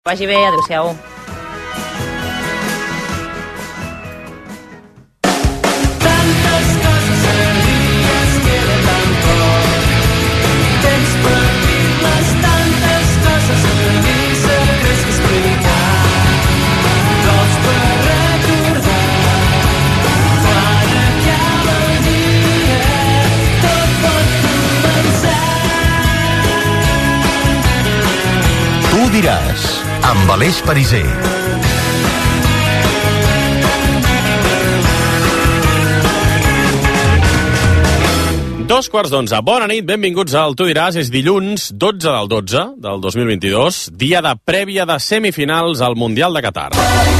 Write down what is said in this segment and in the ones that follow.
Vagi bé, adéu-siau. Tu diràs, amb Aleix Pariser. Dos quarts d'11. Bona nit, benvinguts al Tu diràs. És dilluns 12 del 12 del 2022, dia de prèvia de semifinals al Mundial de Qatar.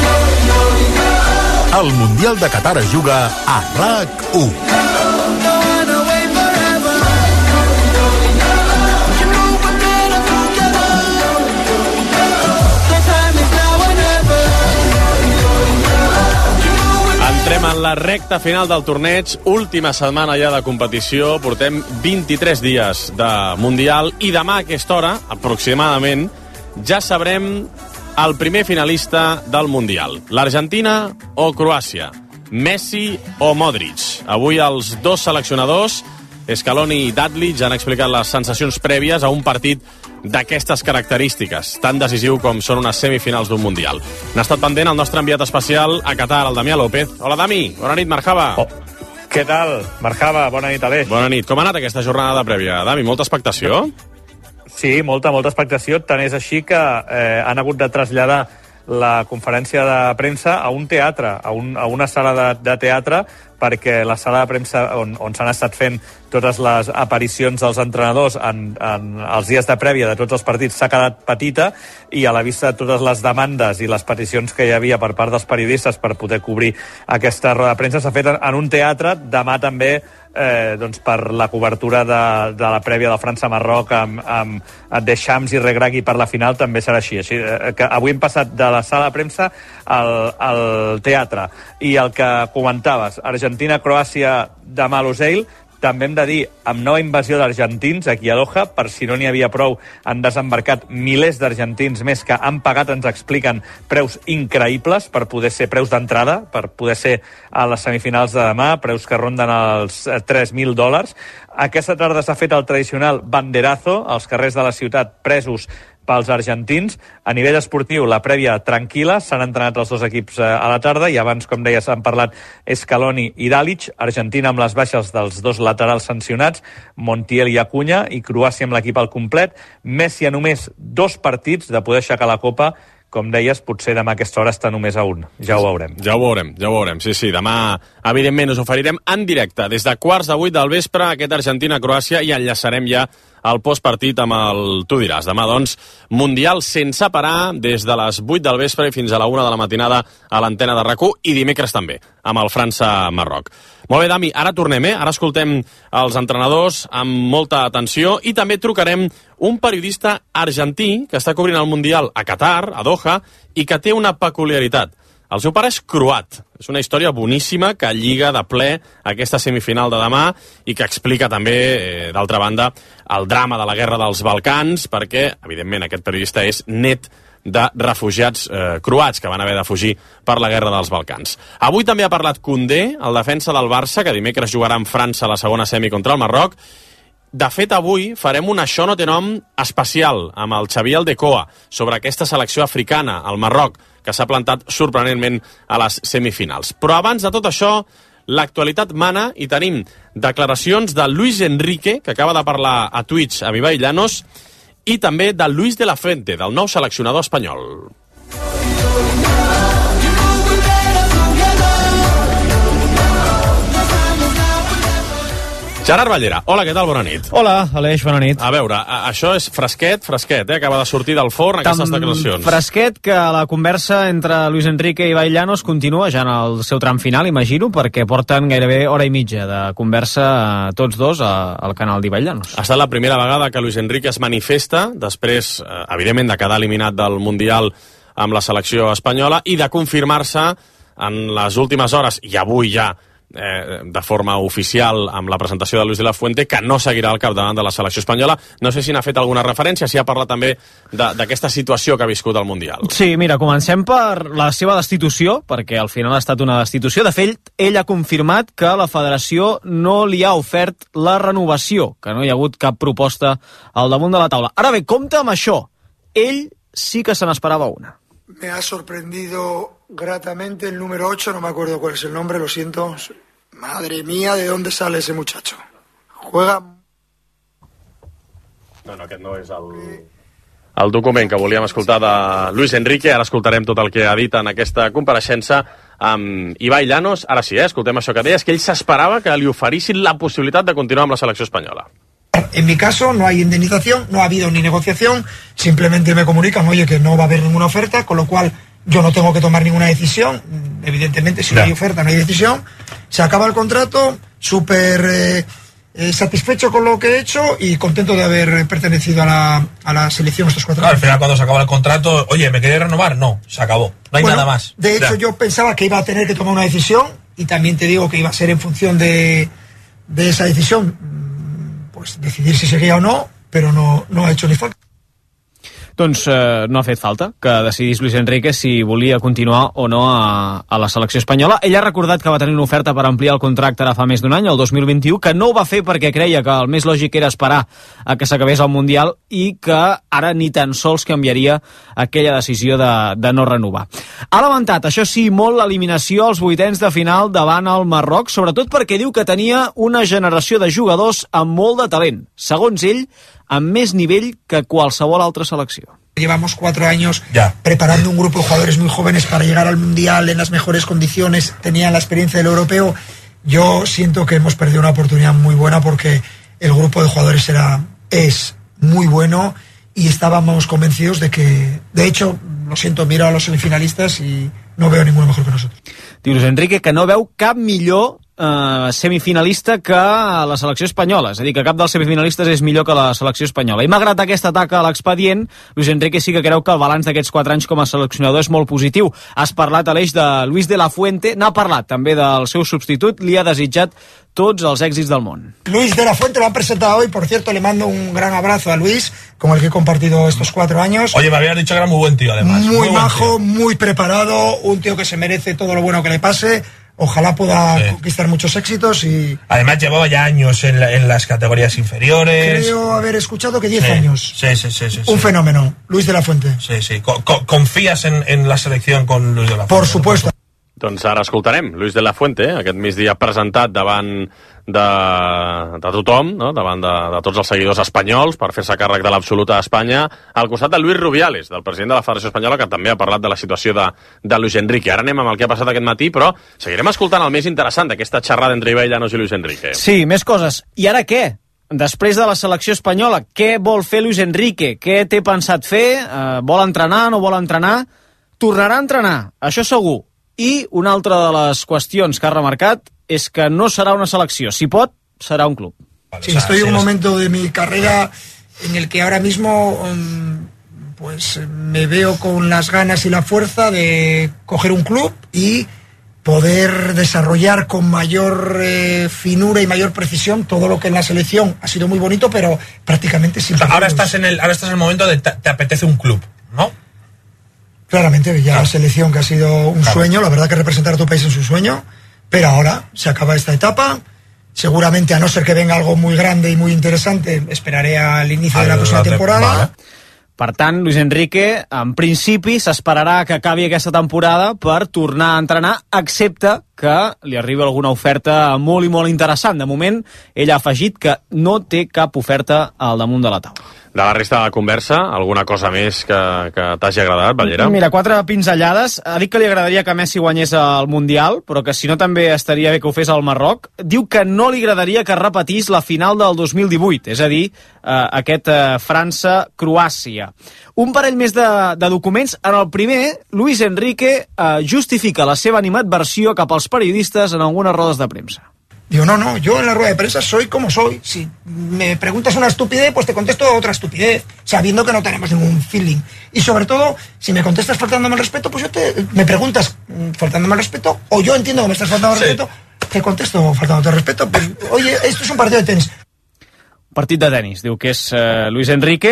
El Mundial de Qatar es juga a RAC1. Entrem en la recta final del torneig, última setmana ja de competició, portem 23 dies de Mundial i demà a aquesta hora, aproximadament, ja sabrem el primer finalista del Mundial. L'Argentina o Croàcia? Messi o Modric? Avui els dos seleccionadors, Scaloni i Datlich, han explicat les sensacions prèvies a un partit d'aquestes característiques, tan decisiu com són unes semifinals d'un Mundial. N'ha estat pendent el nostre enviat especial a Qatar, el Damià López. Hola, Dami. Bona nit, marhaba. Què tal? Marhaba, bona nit, Aleix. Bona nit. Com ha anat aquesta jornada de prèvia, Dami? Molta expectació? Sí, molta expectació. Tant és així que han hagut de traslladar la conferència de premsa a un teatre, a una sala de teatre, perquè la sala de premsa on s'han estat fent totes les aparicions dels entrenadors en els dies de prèvia de tots els partits s'ha quedat petita, i a la vista de totes les demandes i les peticions que hi havia per part dels periodistes per poder cobrir aquesta roda de premsa s'ha fet en un teatre. Demà també per la cobertura de la prèvia de França-Marroc amb Deschamps i Regragui per la final també serà així. Així que avui hem passat de la sala de premsa al teatre. I el que comentaves, Argentina-Croàcia demà a Lusail, també hem de dir, amb nova invasió d'argentins aquí a Doha, per si no n'hi havia prou, han desembarcat milers d'argentins més que han pagat, ens expliquen, preus increïbles per poder ser preus d'entrada, per poder ser a les semifinals de demà, preus que ronden els $3.000. Aquesta tarda s'ha fet el tradicional banderazo als carrers de la ciutat, presos pels argentins. A nivell esportiu, la prèvia tranquil·la, s'han entrenat els dos equips a la tarda, i abans, com deies, han parlat Scaloni i Datlich. Argentina amb les baixes dels dos laterals sancionats, Montiel i Acuña, i Croàcia amb l'equip al complet. Messi a només 2 partits de poder aixecar la Copa. Com deies, potser demà a aquesta hora està només a un. Ja ho veurem. Ja ho veurem. Sí. Demà, evidentment, us oferirem en directe, des de 7:15 del vespre, aquest Argentina-Croàcia, i enllaçarem ja el postpartit amb el Tu diràs. Demà, doncs, Mundial sense parar, des de les 8 del vespre fins a la 1 de la matinada a l'antena de RAC1, i dimecres també, amb el França-Marroc. Molt bé, Dami, ara tornem, Ara escoltem els entrenadors amb molta atenció, i també trucarem un periodista argentí que està cobrint el Mundial a Qatar, a Doha, i que té una peculiaritat. El seu pare és croat. És una història boníssima que lliga de ple aquesta semifinal de demà i que explica també, d'altra banda, el drama de la guerra dels Balcans, perquè, evidentment, aquest periodista és net de refugiats croats que van haver de fugir per la guerra dels Balcans. Avui també ha parlat Koundé, el defensa del Barça, que dimecres jugarà amb França a la segona semi contra el Marroc. De fet, avui farem un Això no té nom especial amb el Xavier Aldecoa sobre aquesta selecció africana, el Marroc, que s'ha plantat sorprenentment a les semifinals. Però abans de tot això, l'actualitat mana, i tenim declaracions de Luis Enrique, que acaba de parlar a Twitch amb Ibai Llanos, i també de Luis de la Fuente, del nou seleccionador espanyol. Gerard Ballera, hola, què tal? Bona nit. Hola, Aleix, bona nit. A veure, això és fresquet, acaba de sortir del forn aquestes declaracions. Fresquet que la conversa entre Luis Enrique i Ibai Llanos continua ja en el seu tram final, imagino, perquè porten gairebé hora i mitja de conversa tots dos al canal d'Ibai Llanos. Ha estat la primera vegada que Luis Enrique es manifesta, després, evidentment, de quedar eliminat del Mundial amb la selecció espanyola i de confirmar-se en les últimes hores, i avui ja de forma oficial amb la presentació de Luis de la Fuente que no seguirà al capdavant de la selecció espanyola. No sé si n'ha fet alguna referència, si ha parlat també d'aquesta situació que ha viscut el Mundial. Sí, mira, comencem per la seva destitució, perquè al final ha estat una destitució. De fet, ell ha confirmat que la federació no li ha ofert la renovació, que no hi ha hagut cap proposta al damunt de la taula. Ara bé, compte amb això. Ell sí que se n'esperava una. Me ha sorprendido gratamente el número 8, no me acuerdo cuál es el nombre, lo siento. Madre mía, ¿de dónde sale ese muchacho? Juega... No, aquest no és el document que volíem escoltar de Luis Enrique. Ara escoltarem tot el que ha dit en aquesta compareixença amb Ibai Llanos. Ara sí, escoltem això que deies, que ell s'esperava que li oferissin la possibilitat de continuar amb la selecció espanyola. En mi caso no hay indemnización, no ha habido ni negociación, simplemente me comunican, oye, que no va a haber ninguna oferta, con lo cual yo no tengo que tomar ninguna decisión. Evidentemente, si no hay oferta, no hay decisión. Se acaba el contrato, súper satisfecho con lo que he hecho y contento de haber pertenecido a la selección estos 4 años. Al final, cuando se acaba el contrato, oye, ¿me queréis renovar? No, se acabó. No hay nada más. De hecho, yo pensaba que iba a tener que tomar una decisión y también te digo que iba a ser en función de esa decisión, pues decidir si seguía o no, pero no ha hecho ni falta. Doncs no ha fet falta que decidís Luis Enrique si volia continuar o no a la selecció espanyola. Ell ha recordat que va tenir una oferta per ampliar el contracte ara fa més d'un any, el 2021, que no ho va fer perquè creia que el més lògic era esperar a que s'acabés el Mundial i que ara ni tan sols canviaria aquella decisió de no renovar. Ha lamentat, això sí, molt l'eliminació als vuitens de final davant el Marroc, sobretot perquè diu que tenia una generació de jugadors amb molt de talent. Segons ell, amb més nivell que qualsevol altra selecció. Llevamos 4 años preparando un grupo de jugadores muy jóvenes para llegar al Mundial en las mejores condiciones, tenían la experiencia del europeo. Yo siento que hemos perdido una oportunidad muy buena porque el grupo de jugadores es muy bueno y estábamos convencidos de que, de hecho, lo siento, miro a los semifinalistas y no veo ninguno mejor que nosotros. Dius, Enrique, que no veu cap millor semifinalista que la selecció espanyola, és a dir, que cap dels semifinalistes és millor que la selecció espanyola. I malgrat aquest atac a l'expedient, Luis Enrique sí que creu que el balanç d'aquests 4 anys com a seleccionador és molt positiu. Has parlat, Aleix, de Luis de la Fuente, n'ha parlat també del seu substitut, li ha desitjat tots els èxits del món. Luis de la Fuente lo han presentado hoy, por cierto, le mando un gran abrazo a Luis, con el que he compartido estos 4 años. Oye, me habías dicho que era muy buen tío, además. Muy majo, muy preparado, un tío que se merece todo lo bueno que le pase. Ojalá pueda conquistar muchos éxitos y... Además llevaba ya años en las categorías inferiores. Creo haber escuchado que 10 años. Sí. Un fenómeno, Luis de la Fuente. Sí. ¿Confías en la selección con Luis de la Fuente? Por supuesto. Doncs ara escoltarem Luis de la Fuente, aquest migdia presentat davant de tothom, no? Davant de tots els seguidors espanyols per fer-se càrrec de l'absoluta a Espanya, al costat de Luis Rubiales, del president de la Federació Espanyola, que també ha parlat de la situació de Luis Enrique. Ara anem amb el que ha passat aquest matí, però seguirem escoltant el més interessant d'aquesta xerrada entre Ibai Llanos i Luis Enrique. Sí, més coses. I ara què? Després de la selecció espanyola, què vol fer Luis Enrique? Què té pensat fer? Vol entrenar, no vol entrenar? Tornarà a entrenar, això segur. I una altra de les qüestions que ha remarcat és que no serà una selecció. Si pot, serà un club. Sí, estoy en un momento de mi carrera en el que ahora mismo pues me veo con las ganas y la fuerza de coger un club y poder desarrollar con mayor finura y mayor precisión todo lo que en la selección ha sido muy bonito, pero prácticamente sin... Ahora estás en el momento de te apetece un club, ¿no? Claramente, ya la selección que ha sido un sueño, la verdad que representar a tu país es un sueño, pero ahora se acaba esta etapa, seguramente a no ser que venga algo muy grande y muy interesante, esperaré al inicio de la próxima temporada. Vale. Per tant, Luis Enrique, en principi, s'esperarà que acabi aquesta temporada per tornar a entrenar, excepte que li arribi alguna oferta molt i molt interessant. De moment, ell ha afegit que no té cap oferta al damunt de la taula. De la resta de la conversa, alguna cosa més que t'hagi agradat, Ballera? Mira, 4 pinzellades. Ha dit que li agradaria que Messi guanyés el Mundial, però que si no també estaria bé que ho fes al Marroc. Diu que no li agradaria que repetís la final del 2018, és a dir, aquest França-Croàcia. Un parell més de documents. En el primer, Luis Enrique justifica la seva animadversió cap als periodistes en algunes rodes de premsa. Digo, no, yo en la rueda de prensa soy como soy. Si me preguntas una estupidez, pues te contesto otra estupidez, sabiendo que no tenemos ningún feeling. Y sobre todo, si me contestas faltándome el respeto, pues me preguntas faltándome el respeto, o yo entiendo que me estás faltando el respeto, Te contesto faltando respeto, pues, oye, esto es un partido de tenis. Partit de tenis, diu que és Luis Enrique.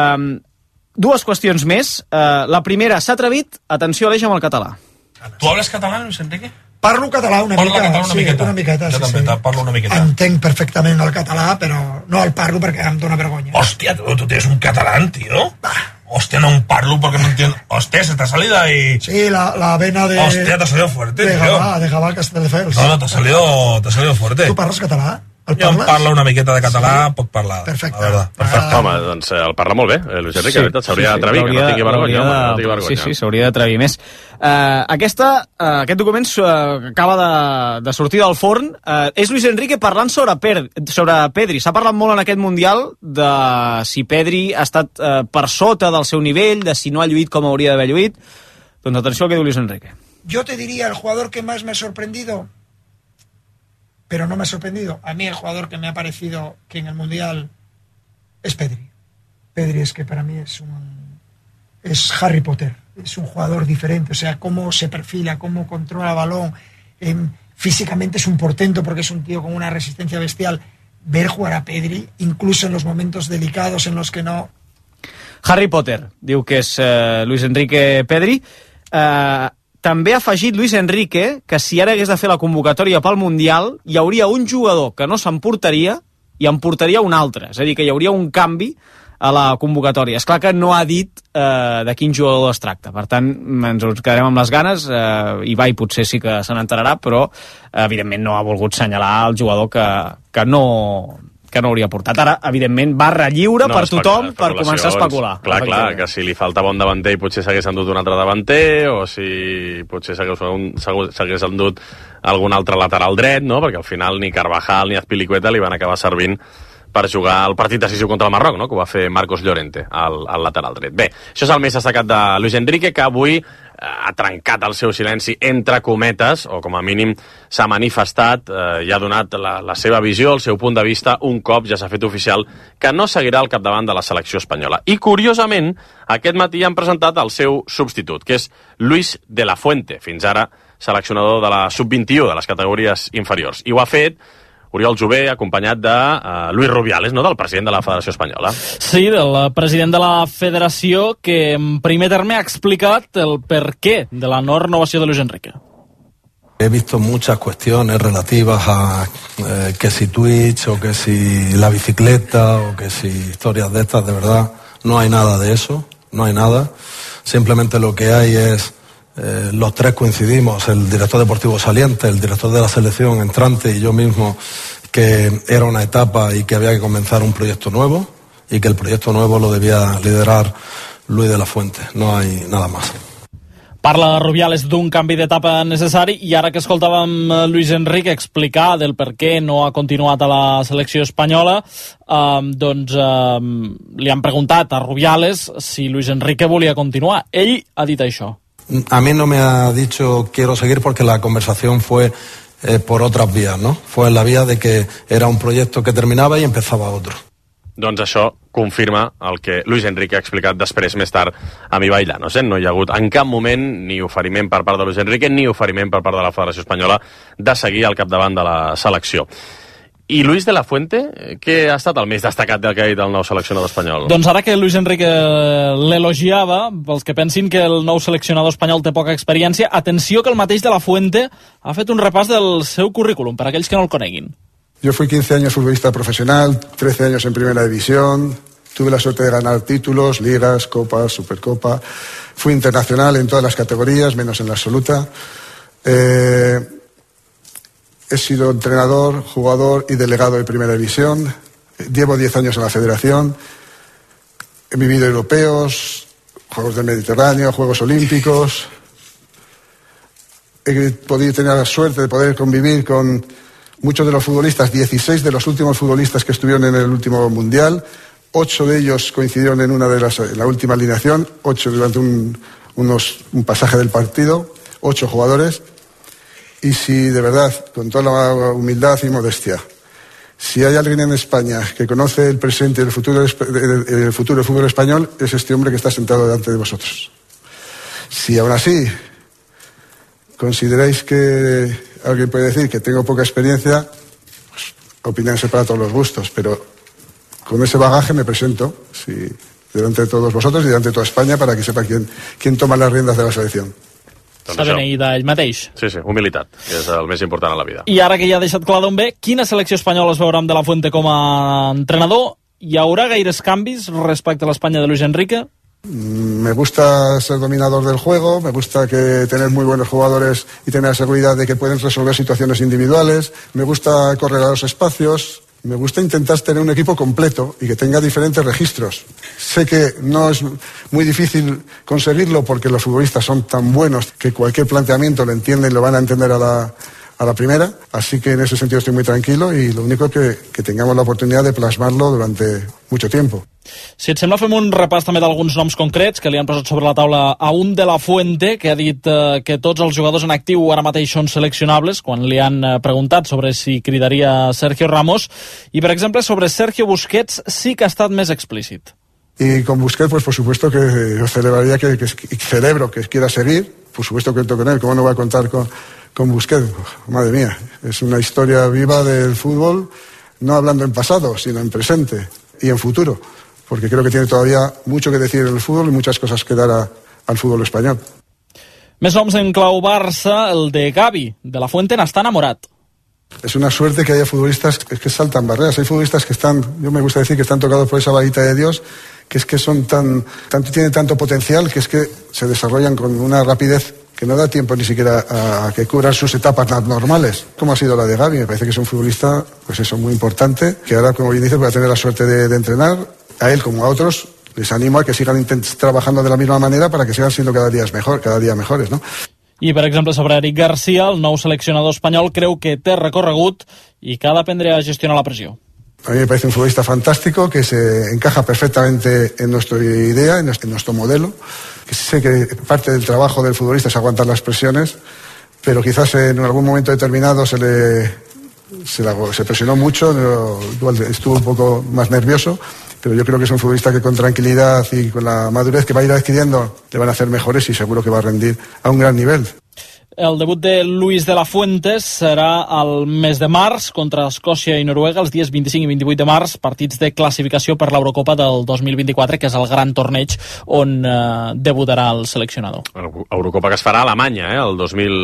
Dues qüestions més. La primera, s'ha atrevit, atenció Aleix, amb el català. Tu hablas català, Luis Enrique? Parlo català una miqueta. Jo també parlo una miqueta. Entenc perfectament el català, però no el parlo perquè em dóna vergonya. Hòstia, tu tens un catalán, tío. Hostia, no parlo porque no entiendo. Hostia, se te ha salido ahí. Sí, la vena de. Hostia, te ha salido fuerte, de tío. Gavà, de Gavà Castelldefels. No, te ha salido fuerte. Tu parles català? Jo em parla una miqueta de català, puc parlar. Perfecte. La verdad, perfecte. Home, doncs el parla molt bé, Luis Enrique, s'hauria d'atrevir, que no tingui vergonya, home, no tingui vergonya. Sí, s'hauria d'atrevir més. Aquest document acaba de sortir del forn. És Luis Enrique parlant sobre Pedri. S'ha parlat molt en aquest Mundial de si Pedri ha estat per sota del seu nivell, de si no ha lluït com hauria d'haver lluït. Doncs atenció al que diu Luis Enrique. Yo te diría el jugador que más me ha sorprendido, pero no me ha sorprendido. A mí el jugador que me ha parecido que en el Mundial es Pedri. Pedri es que para mí es Harry Potter. Es un jugador diferente. O sea, cómo se perfila, cómo controla el balón. Físicamente es un portento porque es un tío con una resistencia bestial. Ver jugar a Pedri, incluso en los momentos delicados en los que no... Harry Potter, diu que és Luis Enrique Pedri. També ha afegit Luis Enrique que si ara hagués de fer la convocatòria pel Mundial hi hauria un jugador que no s'emportaria i en portaria un altre, és a dir, que hi hauria un canvi a la convocatòria. És clar que no ha dit de quin jugador es tracta, per tant ens quedarem amb les ganes. Ibai potser sí que se n'enterarà, però evidentment no ha volgut assenyalar el jugador que no hauria portat. Ara, evidentment, barra lliure per tothom per començar a especular. Clar, que si li faltava un davanter i potser s'hagués endut un altre davanter, o si potser s'hagués endut algun altre lateral dret, no? Perquè al final ni Carvajal ni Azpilicueta li van acabar servint per jugar el partit decisiu contra el Marroc, no? Que ho va fer Marcos Llorente, al lateral dret. Bé, això és el més destacat de Luis Enrique, que avui ha trencat el seu silenci entre cometes, o com a mínim s'ha manifestat i ha donat la seva visió, el seu punt de vista, un cop ja s'ha fet oficial que no seguirà al capdavant de la selecció espanyola. I, curiosament, aquest matí han presentat el seu substitut, que és Luis de la Fuente, fins ara seleccionador de la sub-21, de les categories inferiors. I ho ha fet Oriol Jové, acompanyat de Luis Rubiales, no? Del president de la Federació Espanyola. Sí, del president de la Federació, que en primer terme ha explicat el per què de la no renovació de Luis Enrique. He visto muchas cuestiones relativas a que si Twitch o que si la bicicleta o que si historias de estas. De verdad, no hay nada de eso, no hay nada. Simplemente lo que hay es... los tres coincidimos, el director deportivo saliente, el director de la selección entrante y yo mismo, que era una etapa y que había que comenzar un proyecto nuevo y que el proyecto nuevo lo debía liderar Luis de la Fuente, no hay nada más. Parla Rubiales d'un canvi d'etapa necessari i ara que escoltàvem Luis Enrique explicar del per què no ha continuat a la selecció espanyola, li han preguntat a Rubiales si Luis Enrique volia continuar. Ell ha dit això. A mí no me ha dicho quiero seguir porque la conversación fue por otras vías, ¿no? Fue en la vía de que era un proyecto que terminaba y empezaba otro. Doncs això confirma el que Luis Enrique ha explicat després, més tard, a Ibai Llanos. No hi ha hagut en cap moment ni oferiment per part de Luis Enrique ni oferiment per part de la Federació Espanyola de seguir al capdavant de la selecció. I Luis de la Fuente, què ha estat el més destacat del que ha dit el nou seleccionador espanyol? Doncs ara que Luis Enrique l'elogiava, pels que pensin que el nou seleccionador espanyol té poca experiència, atenció que el mateix de la Fuente ha fet un repàs del seu currículum, per aquells que no el coneguin. Yo fui 15 años futbolista profesional, 13 años en primera división, tuve la suerte de ganar títulos, ligas, copas, supercopa, fui internacional en todas las categorías, menos en la absoluta. He sido entrenador, jugador y delegado de primera división. Llevo 10 años en la federación. He vivido europeos, Juegos del Mediterráneo, Juegos Olímpicos. He podido tener la suerte de poder convivir con muchos de los futbolistas, 16 de los últimos futbolistas que estuvieron en el último Mundial. 8 de ellos coincidieron en la última alineación, 8 durante un pasaje del partido, 8 jugadores. Y si de verdad, con toda la humildad y modestia, si hay alguien en España que conoce el presente y el futuro del fútbol español, es este hombre que está sentado delante de vosotros. Si aún así consideráis que alguien puede decir que tengo poca experiencia, pues, opinarse para todos los gustos, pero con ese bagaje me presento delante de todos vosotros y delante de toda España para que sepa quién toma las riendas de la selección. S'ha beneït d'ell mateix. Sí, humilitat, que és el més important a la vida. I ara que ja ha deixat clar d'on ve, quina selecció espanyola es veurà amb De La Fuente com a entrenador? Hi haurà gaires canvis respecte a l'Espanya de Luis Enrique? Me gusta ser dominador del juego, me gusta tener muy buenos jugadores y tener la seguridad de que pueden resolver situaciones individuales, me gusta correr a los espacios, me gusta intentar tener un equipo completo y que tenga diferentes registros. Sé que no es muy difícil conseguirlo porque los futbolistas son tan buenos que cualquier planteamiento lo entienden y lo van a entender a la primera, así que en ese sentido estoy muy tranquilo y lo único que tengamos la oportunidad de plasmarlo durante mucho tiempo. Si et sembla, fem un repàs també d'alguns noms concrets que li han posat sobre la taula a un De La Fuente, que ha dit que tots els jugadors en actiu ara mateix són seleccionables, quan li han preguntat sobre si cridaria Sergio Ramos, i per exemple sobre Sergio Busquets sí que ha estat més explícit. Y con Busquets, pues por supuesto que yo celebraría que celebro que quiera seguir, por supuesto que cuento con él, ¿cómo no voy a contar con Busquets? Madre mía, es una historia viva del fútbol, no hablando en pasado, sino en presente y en futuro, porque creo que tiene todavía mucho que decir en el fútbol y muchas cosas que dar al fútbol español. Més noms en clau Barça, el de Gavi. De La Fuente n'està enamorat. Es una suerte que haya futbolistas que saltan barreras. Hay futbolistas que yo me gusta decir que están tocados por esa varita de Dios, que es que son tienen tanto potencial que es que se desarrollan con una rapidez que no da tiempo ni siquiera a que cubran sus etapas normales, como ha sido la de Gavi. Me parece que es un futbolista, pues eso, muy importante, que ahora, como bien dices, va a tener la suerte de entrenar. A él como a otros les animo a que sigan trabajando de la misma manera para que sigan siendo cada día mejores, ¿no? I, per exemple, sobre Eric García, el nou seleccionador espanyol creu que té recorregut i que ha d'aprendre a gestionar la pressió. A mí me parece un futbolista fantástico que se encaja perfectamente en nuestra idea, en nuestro modelo. Que sé que parte del trabajo del futbolista es aguantar las presiones, pero quizás en algún momento determinado se presionó mucho, igual estuvo un poco más nervioso, pero yo creo que es un futbolista que con tranquilidad y con la madurez que va a ir adquiriendo le van a hacer mejores y seguro que va a rendir a un gran nivel. El debut de Luis de la Fuente serà el mes de març contra Escòcia i Noruega, els dies 25 i 28 de març, partits de classificació per l'Eurocopa del 2024, que és el gran torneig on debutarà el seleccionador. Eurocopa que es farà a Alemanya, el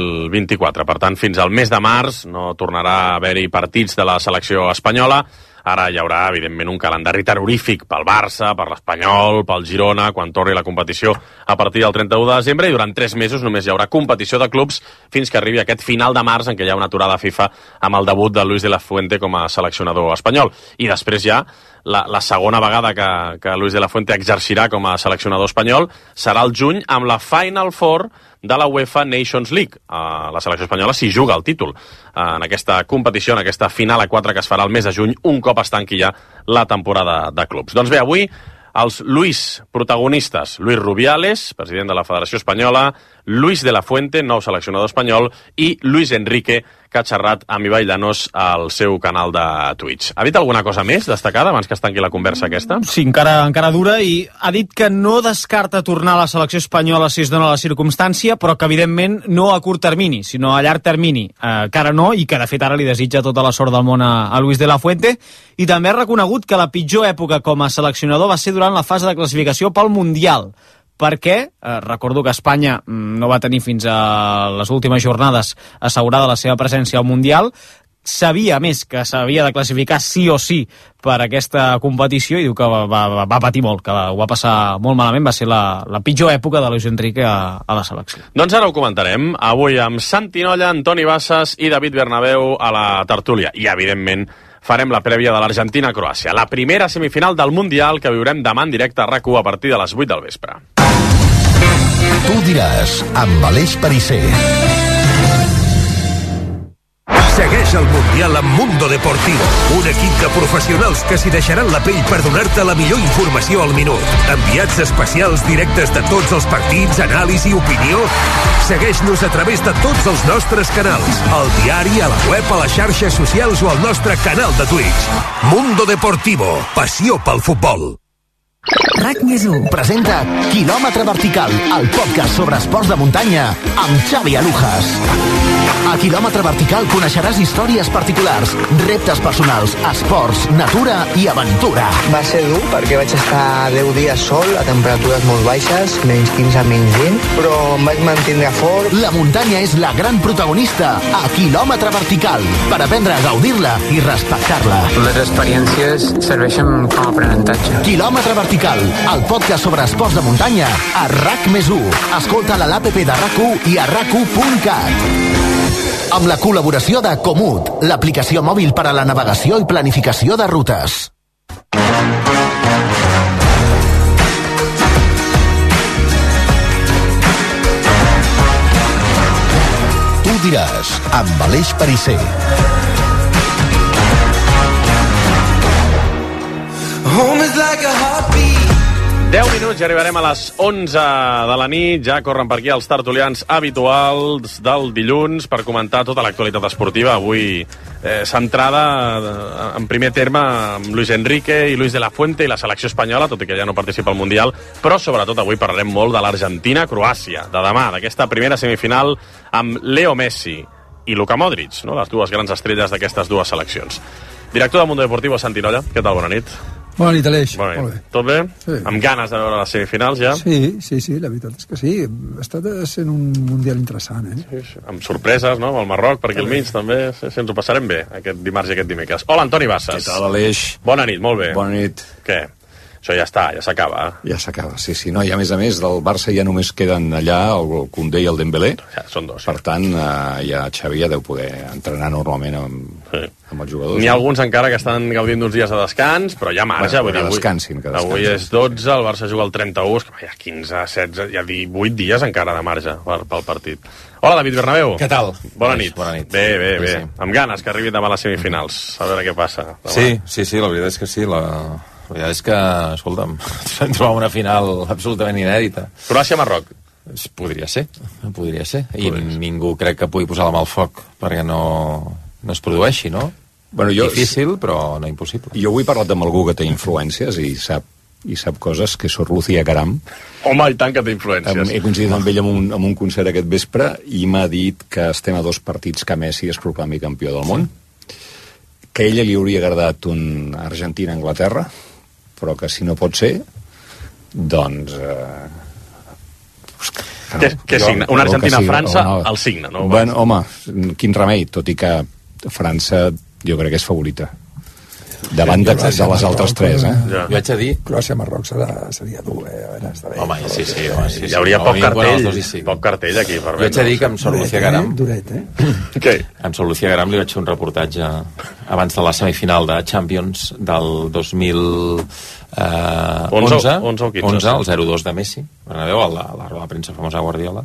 2024. Per tant, fins al mes de març no tornarà a haver-hi partits de la selecció espanyola. Ara hi haurà, evidentment, un calendari terrorífic pel Barça, per l'Espanyol, pel Girona, quan torni la competició a partir del 31 de desembre, i durant 3 mesos només hi haurà competició de clubs fins que arribi aquest final de març en què hi ha una aturada FIFA amb el debut de Luis de la Fuente com a seleccionador espanyol. I després ja la segona vegada que Luis de la Fuente exercirà com a seleccionador espanyol serà el juny amb la Final Four de la UEFA Nations League. La selecció espanyola s'hi juga el títol en aquesta competició, en aquesta final a 4 que es farà el mes de juny, un cop es tanqui ja la temporada de clubs. Doncs bé, avui els Luis protagonistes: Luis Rubiales, president de la Federació Espanyola, Luis de la Fuente, nou seleccionador espanyol, i Luis Enrique, que ha xerrat amb Ibai Llanos al seu canal de Twitch. Ha dit alguna cosa més destacada abans que es tanqui la conversa aquesta? Sí, encara dura, i ha dit que no descarta tornar a la selecció espanyola si es dona la circumstància, però que evidentment no a curt termini, sinó a llarg termini. Que ara no, i que de fet ara li desitja tota la sort del món a Luis de la Fuente, i també ha reconegut que la pitjor època com a seleccionador va ser durant la fase de classificació pel Mundial, perquè recordo que Espanya no va tenir fins a les últimes jornades assegurada la seva presència al Mundial, sabia més que s'havia de classificar sí o sí per aquesta competició, i diu que va patir molt, que ho va passar molt malament, va ser la pitjor època de Luis Enrique a la selecció. Doncs ara ho comentarem, avui amb Santi Nolla, Antoni Bassas i David Bernabéu a la tertúlia, i evidentment farem la prèvia de l'Argentina-Croàcia, la primera semifinal del Mundial que viurem demà en directe a RAC1 a partir de les 8 del vespre. Tu diràs, amb Aleix Perisser. Segueix el Mundial amb Mundo Deportivo, un equip de professionals que s'hi deixaran la pell per donar-te la millor informació al minut. Enviats especials directes de tots els partits, anàlisi, opinió. Segueix-nos a través de tots els nostres canals, al diari, a la web, a les xarxes socials o al nostre canal de Twitch. Mundo Deportivo, passió pel futbol. RAC+1 presenta Quilòmetre Vertical, el podcast sobre esports de muntanya amb Xavi Alujas. A Quilòmetre Vertical coneixeràs històries particulars, reptes personals, esports, natura i aventura. Va ser dur perquè vaig estar 10 dies sol a temperatures molt baixes, menys 15, menys 20, però em vaig mantenir fort. La muntanya és la gran protagonista a Quilòmetre Vertical, per aprendre a gaudir-la i respectar-la. Les experiències serveixen com a aprenentatge. Quilòmetre Vertical, el podcast sobre esports de muntanya a RAC+1. Escolta-la a l'APP de RAC1 i a RAC1.cat. Amb la col·laboració de Comut, l'aplicació mòbil per a la navegació i planificació de rutes. Tu diràs, amb Aleix Perisser. Home is like a heartbeat. 10 minuts i arribarem a les 11 de la nit. Ja corren per aquí els tertulians habituals del dilluns per comentar tota l'actualitat esportiva. Avui centrada en primer terme amb Luis Enrique i Luis de la Fuente i la selecció espanyola, tot i que ja no participa al Mundial, però sobretot avui parlarem molt de l'Argentina-Croàcia, de demà, d'aquesta primera semifinal amb Leo Messi i Luka Modric, no? Les dues grans estrelles d'aquestes dues seleccions. Director del Mundo Deportivo, Santi Nolla, què tal? Bona nit. Bona nit, Aleix. Molt bé. Molt bé. Tot bé? Sí. Amb ganes de veure les semifinals, ja? Sí, la veritat és que sí. Ha estat sent un Mundial interessant, Sí. Amb sorpreses, no? Amb el Marroc per aquí al mig, també. Sí, ens ho passarem bé, aquest dimarts i aquest dimecres. Hola, Antoni Bassas. Què tal, Aleix? Bona nit, molt bé. Bona nit. Què? Això ja està, ja s'acaba. Ja s'acaba, sí. No, i a més, del Barça ja només queden allà el Koundé i el Dembélé. Ja, són dos. Per tant, ja Xavi ja deu poder entrenar normalment amb els jugadors. N'hi ha alguns encara que estan gaudint d'uns dies de descans, però hi ha marge. Que descansin. Avui és 12, el Barça juga el 31, hi ha 15, 16, hi ha 18 dies encara de marge pel partit. Hola, David Bernabéu. Què tal? Bona nit. Bona nit. Bé. Sí. Amb ganes que arribin demà a les semifinals. A veure què passa. Sí, la veritat és que sí. La veritat és que, escolta'm, hem trobat una final absolutament inèdita. Croàcia-Marroc. Podria ser. I ningú crec que pugui posar la mà al foc perquè no es produeixi, no? Bueno, difícil, però no impossible. Jo avui he parlat amb algú que té influències i sap coses, que és Lucía Caram. Home, i tant que té influències. He coincidit amb ell en un concert aquest vespre i m'ha dit que estem a 2 partits que Messi es proclami campió del món, que a ella li hauria agradat un Argentina-Anglaterra, però que si no pot ser, doncs... Què signa? Una Argentina-França el signa, no? Bueno, home, quin remei, tot i que França jo crec que és favorita. Davant de les altres 3, Jo haig de dir... Croàcia-Marroc seria dur, a veure, està bé. Home, sí. Hi hauria poc cartell aquí per veure. Jo haig de dir que amb Sor Lucía Caram... Duret, Què? Amb Sor Lucía Caram li vaig fer un reportatge abans de la semifinal de Champions del 2011, el 0-2 de Messi, Bernabéu, a la roda de premsa famosa Guardiola.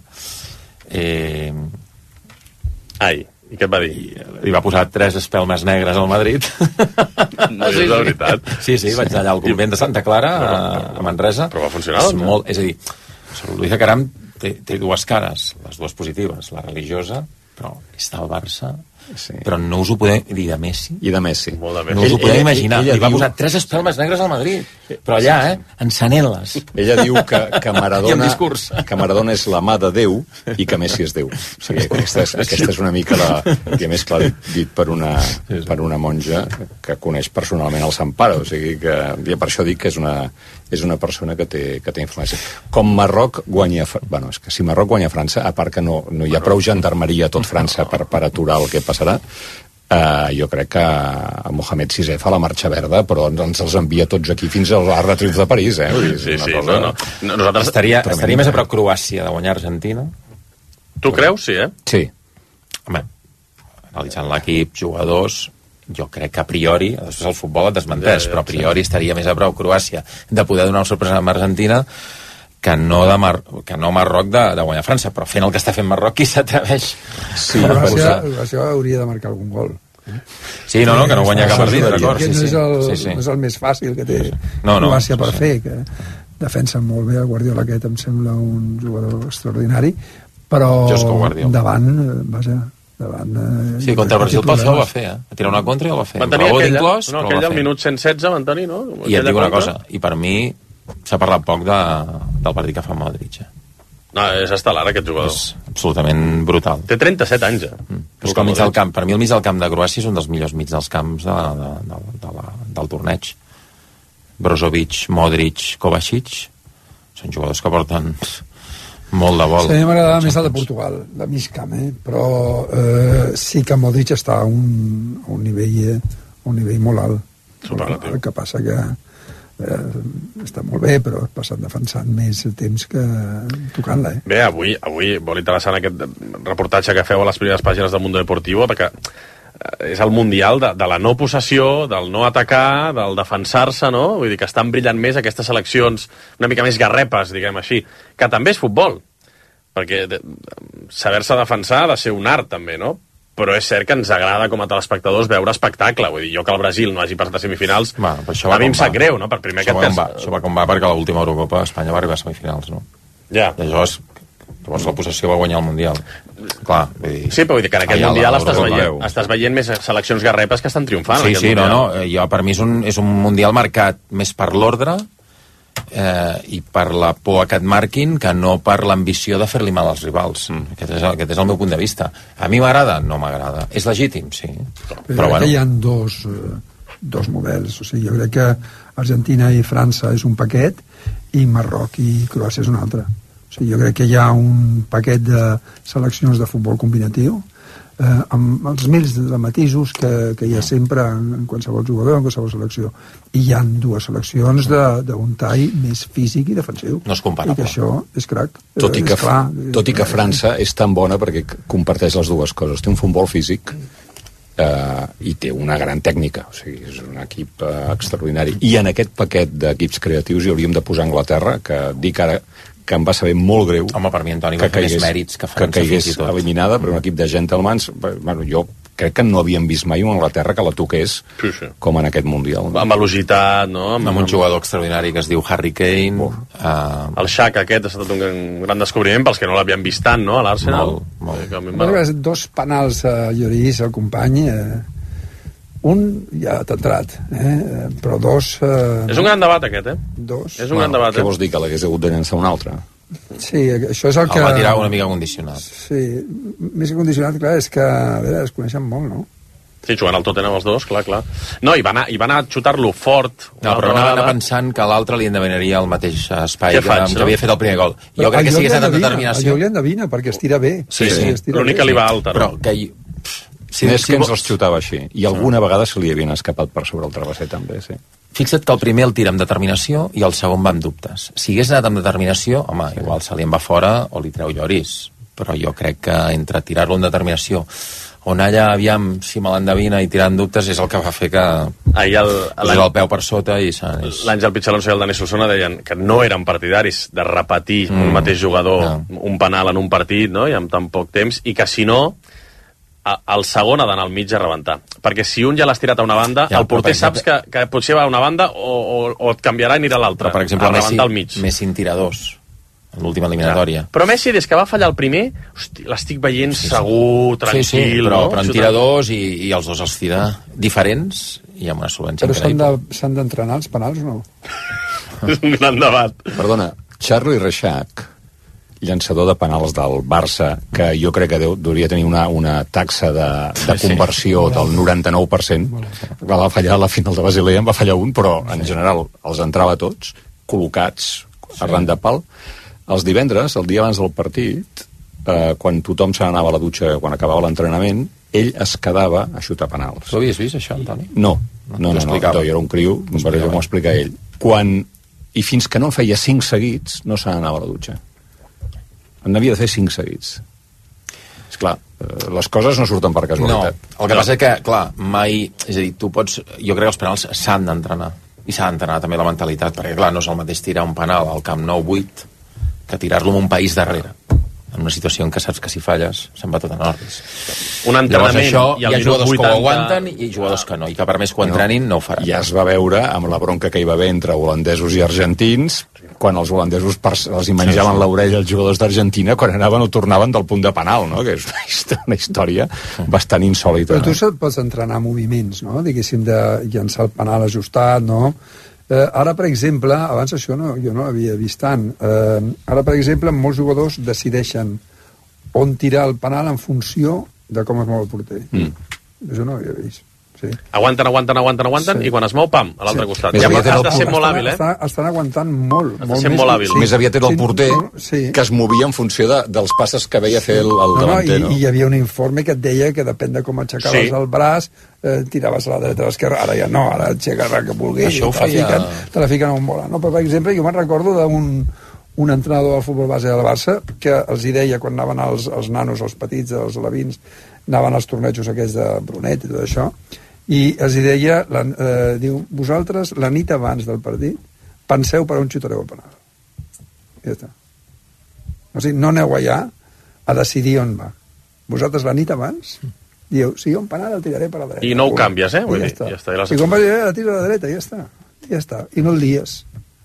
I què et va dir? Li va posar 3 espelmes negres al Madrid. No, és la veritat. Sí, vaig anar allà al convent de Santa Clara, a Manresa. Però va funcionar, doncs? És a dir, Sor Lucía Caram té 2 cares, les 2 positives, la religiosa, però és del Barça, però no us ho podeu dir de Messi. I de Messi. No us ho podeu imaginar. Li va posar 3 espelmes negres al Madrid, però allà, encenent-les. Ella diu que Maradona és la mà de Déu i que Messi és Déu. O sigui, aquesta és una mica que més clar dit per una monja que coneix personalment el Sant Pare. O sigui que per això dic que és una persona que té influència. Com Marroc guanya... Bueno, és que si Marroc guanya França, a part que no hi ha prou gendarmeria a tot França per aturar el que passarà, jo crec que Mohamed VI fa la marxa verda, però ens els envia tots aquí fins a l'Arc de Triomf de París, Sí. Nosaltres estaria més a prop Croàcia de guanyar Argentina. Tu creus, sí, Sí. Home, analitzant l'equip, jugadors, jo crec que a priori, després el futbol et desmenteix, però a priori estaria més a prop Croàcia de poder donar una sorpresa amb Argentina que no Marroc de guanyar França, però fent el que està fent Marroc, qui s'atreveix? Sí, Croàcia hauria de marcar algun gol. Sí, que no guanya cap partit, d'acord. Aquest no és el més fàcil que té Croàcia per fer, que defensa molt bé el Guardiola, aquest em sembla un jugador extraordinari, però davant, vaja, sí, contra el Brasil Pazó ho va fer, a tirar una contra i ho va fer. Van tenir aquell al minut 116, van tenir, no? I et dic una cosa, i per mi s'ha parlat poc del partit que fa Modric. No, és estel·lar aquest jugador. És absolutament brutal. Té 37 anys, És com mig del camp. Per mi el mig del camp de Croàcia és un dels millors mig dels camps del torneig. Brozovic, Modric, Kovacic són jugadors que porten molt de vol. Sí, a mi m'agradava més el de Portugal, de mig camp, però sí que Modric està a un nivell molt alt. El que passa que està molt bé, però ha passat defensant més temps que tocant-la. Bé, avui molt interessant aquest reportatge que feu a les primeres pàgines del Mundo Deportivo, perquè és el mundial de la no possessió, del no atacar, del defensar-se, no? Vull dir que estan brillant més aquestes seleccions una mica més garrepes, diguem així, que també és futbol, perquè saber-se defensar ha de ser un art també, no? Però és cert que ens agrada com a telespectadors veure espectacle. Vull dir, jo que el Brasil no hagi passat a semifinals, a mi em sap greu, no? Per primer això va com va perquè a l'última Eurocopa Espanya va arribar a semifinals, no? Ja. I llavors la possessió va guanyar el Mundial. Clar, vull dir... Sí, però vull dir que en aquest Mundial estàs veient més seleccions garrepes que estan triomfant. Sí, no. Per mi és un Mundial marcat més per l'ordre i per la por a que et marquin que no per l'ambició de fer-li mal als rivals. Aquest és el meu punt de vista. A mi m'agrada? No m'agrada. És legítim? Sí. Però bueno. Hi ha dos models. O sigui, jo crec que Argentina i França és un paquet i Marroc i Croàcia és un altre. O sigui, jo crec que hi ha un paquet de seleccions de futbol combinatiu amb els mils de matisos que hi ha sempre en qualsevol jugador, en qualsevol selecció. I hi ha dues seleccions d'un tall més físic i defensiu. No és comparable. I que això és crac. Tot i que França és tan bona perquè comparteix les dues coses. Té un futbol físic i té una gran tècnica. O sigui, és un equip extraordinari. I en aquest paquet d'equips creatius hi hauríem de posar Anglaterra, que dic ara que em va saber molt greu. Home, per mi Antoni va fer més mèrits que França, que caigués eliminada per un equip de gentlemans. Bueno, jo crec que no havíem vist mai una Anglaterra que la toqués com en aquest Mundial. Amb velocitat, no? Amb un jugador extraordinari que es diu Harry Kane. El Shaq aquest ha estat un gran descobriment pels que no l'havien vist tant, no? A l'Arsenal. Molt. Dos penals a Lloris, el company... Un ja t'ha entrat, però dos... És un gran debat, aquest, Dos. És un gran debat, Què vols dir, que l'hagués hagut de llançar un altre? Sí, això és el que... El va tirar una mica condicionat. Sí, més que condicionat, clar, és que, a veure, es coneixen molt, no? Sí, jugant al Tottenham els dos, clar. No, i va anar a xutar-lo fort. No, però anava pensant que l'altre li endevinaria el mateix espai que havia fet el primer gol. Jo crec que si hagués anat amb determinació... Jo li endevina, perquè es tira bé. Sí. L'únic que li va alta, no? Però que... Més que ens els xutava així. I alguna vegada se li havien escapat per sobre el travesser, també, sí. Fixa't que el primer el tira amb determinació i el segon va amb dubtes. Si hagués anat amb determinació, home, igual se li en va fora o li treu Lloris. Però jo crec que entre tirar-lo amb determinació o anar allà, aviam, si me l'endevina i tirar en dubtes, és el que va fer que el peu per sota i... L'Àngel Pichalonso i el Dani Solsona deien que no eren partidaris de repetir un mateix jugador un penal en un partit, no?, i amb tan poc temps, i que si no... el segon ha d'anar al mig a rebentar, perquè si un ja l'has tirat a una banda, el porter saps que potser va a una banda o et canviarà i anirà a l'altra. Per exemple, Messi en tira dos en l'última eliminatòria. Però Messi, des que va fallar el primer, l'estic veient segur, tranquil, però en tira dos i els dos els tira diferents i amb una solvència increïble. Però s'han d'entrenar els penals o no? És un gran debat. Perdona, Charlie Reixac, llançador de penals del Barça, que jo crec que hauria tenir una taxa de conversió del 99%, va fallar a la final de Basilea, en va fallar un, però en general els entrava tots, col·locats arran de pal. Els divendres, el dia abans del partit, quan tothom se n'anava a la dutxa, quan acabava l'entrenament, ell es quedava a xutar penals. Ho havies vist, això, Antoni? No, jo era un criu, però m'ho explica ell. I fins que no feia 5 seguits, no se n'anava a la dutxa. En havia de fer 5 seguits. Esclar, les coses no surten per casualitat. No, el que passa és que, clar, mai... És a dir, tu pots... Jo crec que els penals s'han d'entrenar. I s'ha d'entrenar també la mentalitat, perquè, clar, no és el mateix tirar un penal al Camp Nou 8 que tirar-lo en un país darrere. En una situació en què saps que si falles se'n va tot en ordis. Un entrenament. Llavors això, hi ha jugadors que ho aguanten i jugadors que no, i que per més que ho entrenin no ho faran. Ja es va veure amb la bronca que hi va haver entre holandesos i argentins, quan els holandesos els hi menjaven l'orella als jugadors d'Argentina quan anaven o tornaven del punt de penal, no? Que és una història bastant insòlita. Però tu pots entrenar moviments, no? Diguéssim, de llançar el penal ajustat, no? Ara, per exemple, abans això jo no havia vist tant. Ara, per exemple, molts jugadors decideixen on tirar el penal en funció de com es mou el porter. Això no ho havia vist. Sí. Aguanten, sí. I quan es mou, pam, a l'altre costat. Ja has de ser molt hàbil, Estan aguantant molt. Has de ser molt hàbil. Més aviat era el porter que es movia en funció dels passes que veia fer el davanter. I hi havia un informe que et deia que depèn de com aixecaves el braç, tiraves a la dreta o a l'esquerra. Ara ja no, ara aixeques el que vulguis. Això ho feia... Te la fiquen a un bola. No, però, per exemple, jo me'n recordo d'un entrenador del futbol base del Barça que els hi deia quan anaven els nanos, els petits, els alevins, anaven als tornejos aquests de Brunet i tot això, i els hi deia, diu, vosaltres la nit abans del partit penseu per on xutareu el penal. I ja està. O sigui, no aneu allà a decidir on va. Vosaltres la nit abans diu, si hi ha un penal el tiraré per la dreta. I no ho canvies, Vull dir, ja està. I quan vas a tirar a la dreta, ja està. I no el lies.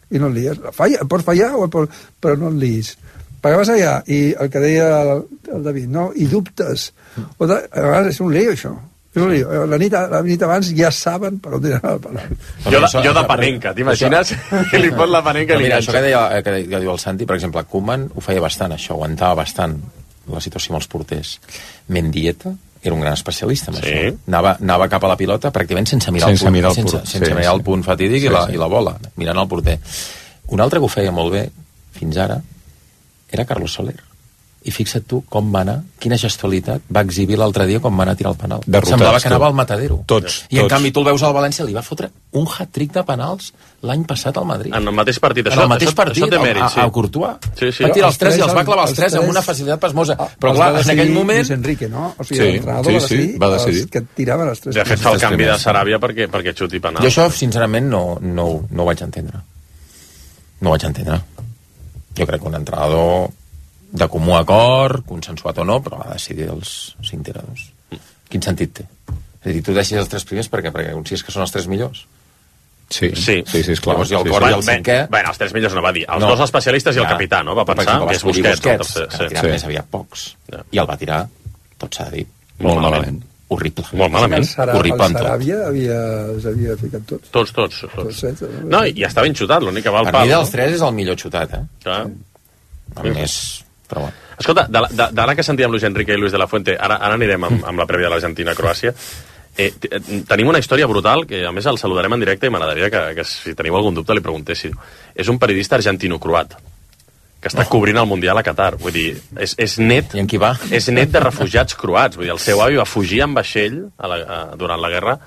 Pots fallar, però no el lies. Perquè vas allà, i el que deia el David, no? I dubtes. A vegades és un lío, això. La nit abans ja saben per on tiraran el penal. Jo de Panenka, t'imagines? Que li fot la Panenka i li enganxa. Això que diu el Santi, per exemple, Koeman ho feia bastant, això, aguantava bastant la situació amb els porters. Mendieta era un gran especialista en això. Anava cap a la pilota pràcticament sense mirar el punt fatídic i la bola, mirant el porter. Un altre que ho feia molt bé, fins ara, era Carlos Soler. I fixa't tu com va anar, quina gestualitat va exhibir l'altre dia quan va anar a tirar el penal. Semblava que anava al matadero. En canvi tu el veus al València, li va fotre un hat-trick de penals l'any passat al Madrid. En el mateix partit. En el mateix partit, a Courtois. Va tirar els 3 i els va clavar els 3 amb una facilitat pasmosa. Però clar, en aquell moment... Luis Enrique, no? O sigui, l'entrenador va decidir que tiraven els 3. De fet, fa el canvi de Saràbia perquè xuti penal. Jo això, sincerament, no ho vaig entendre. No ho vaig entendre. Jo crec que un entrenador de comú acord, consensuat o no, però va decidir els 5 tiradors. Quin sentit té? És a dir, tu deixes els 3 primers perquè consideres que són els 3 millors? Sí, esclar. Llavors, i el quart i el cinquè... Bueno, els 3 millors no va dir. Els 2 especialistes i el capità, no? Va pensar que és Busquets. Que tirar més havia pocs. I el va tirar, tot s'ha de dir, molt malament. Horrible. Molt malament. El Saràbia els havia ficat tots. Tots. No, i està ben xutat, l'únic que va al pal. Per mi dels 3 és el millor xutat, Clar. A més... Però bueno. Escolta, d'ara que sentíem Luis Enrique i Luis de la Fuente, ara anirem amb la prèvia de l'Argentina-Croàcia. Tenim una història brutal, que a més el saludarem en directe i m'agradaria que si teniu algun dubte li preguntéssiu. És un periodista argentino-croat que està cobrint el Mundial a Qatar. Vull dir, és net... I en qui va? És net de refugiats croats. Vull dir, el seu avi va fugir en vaixell durant la guerra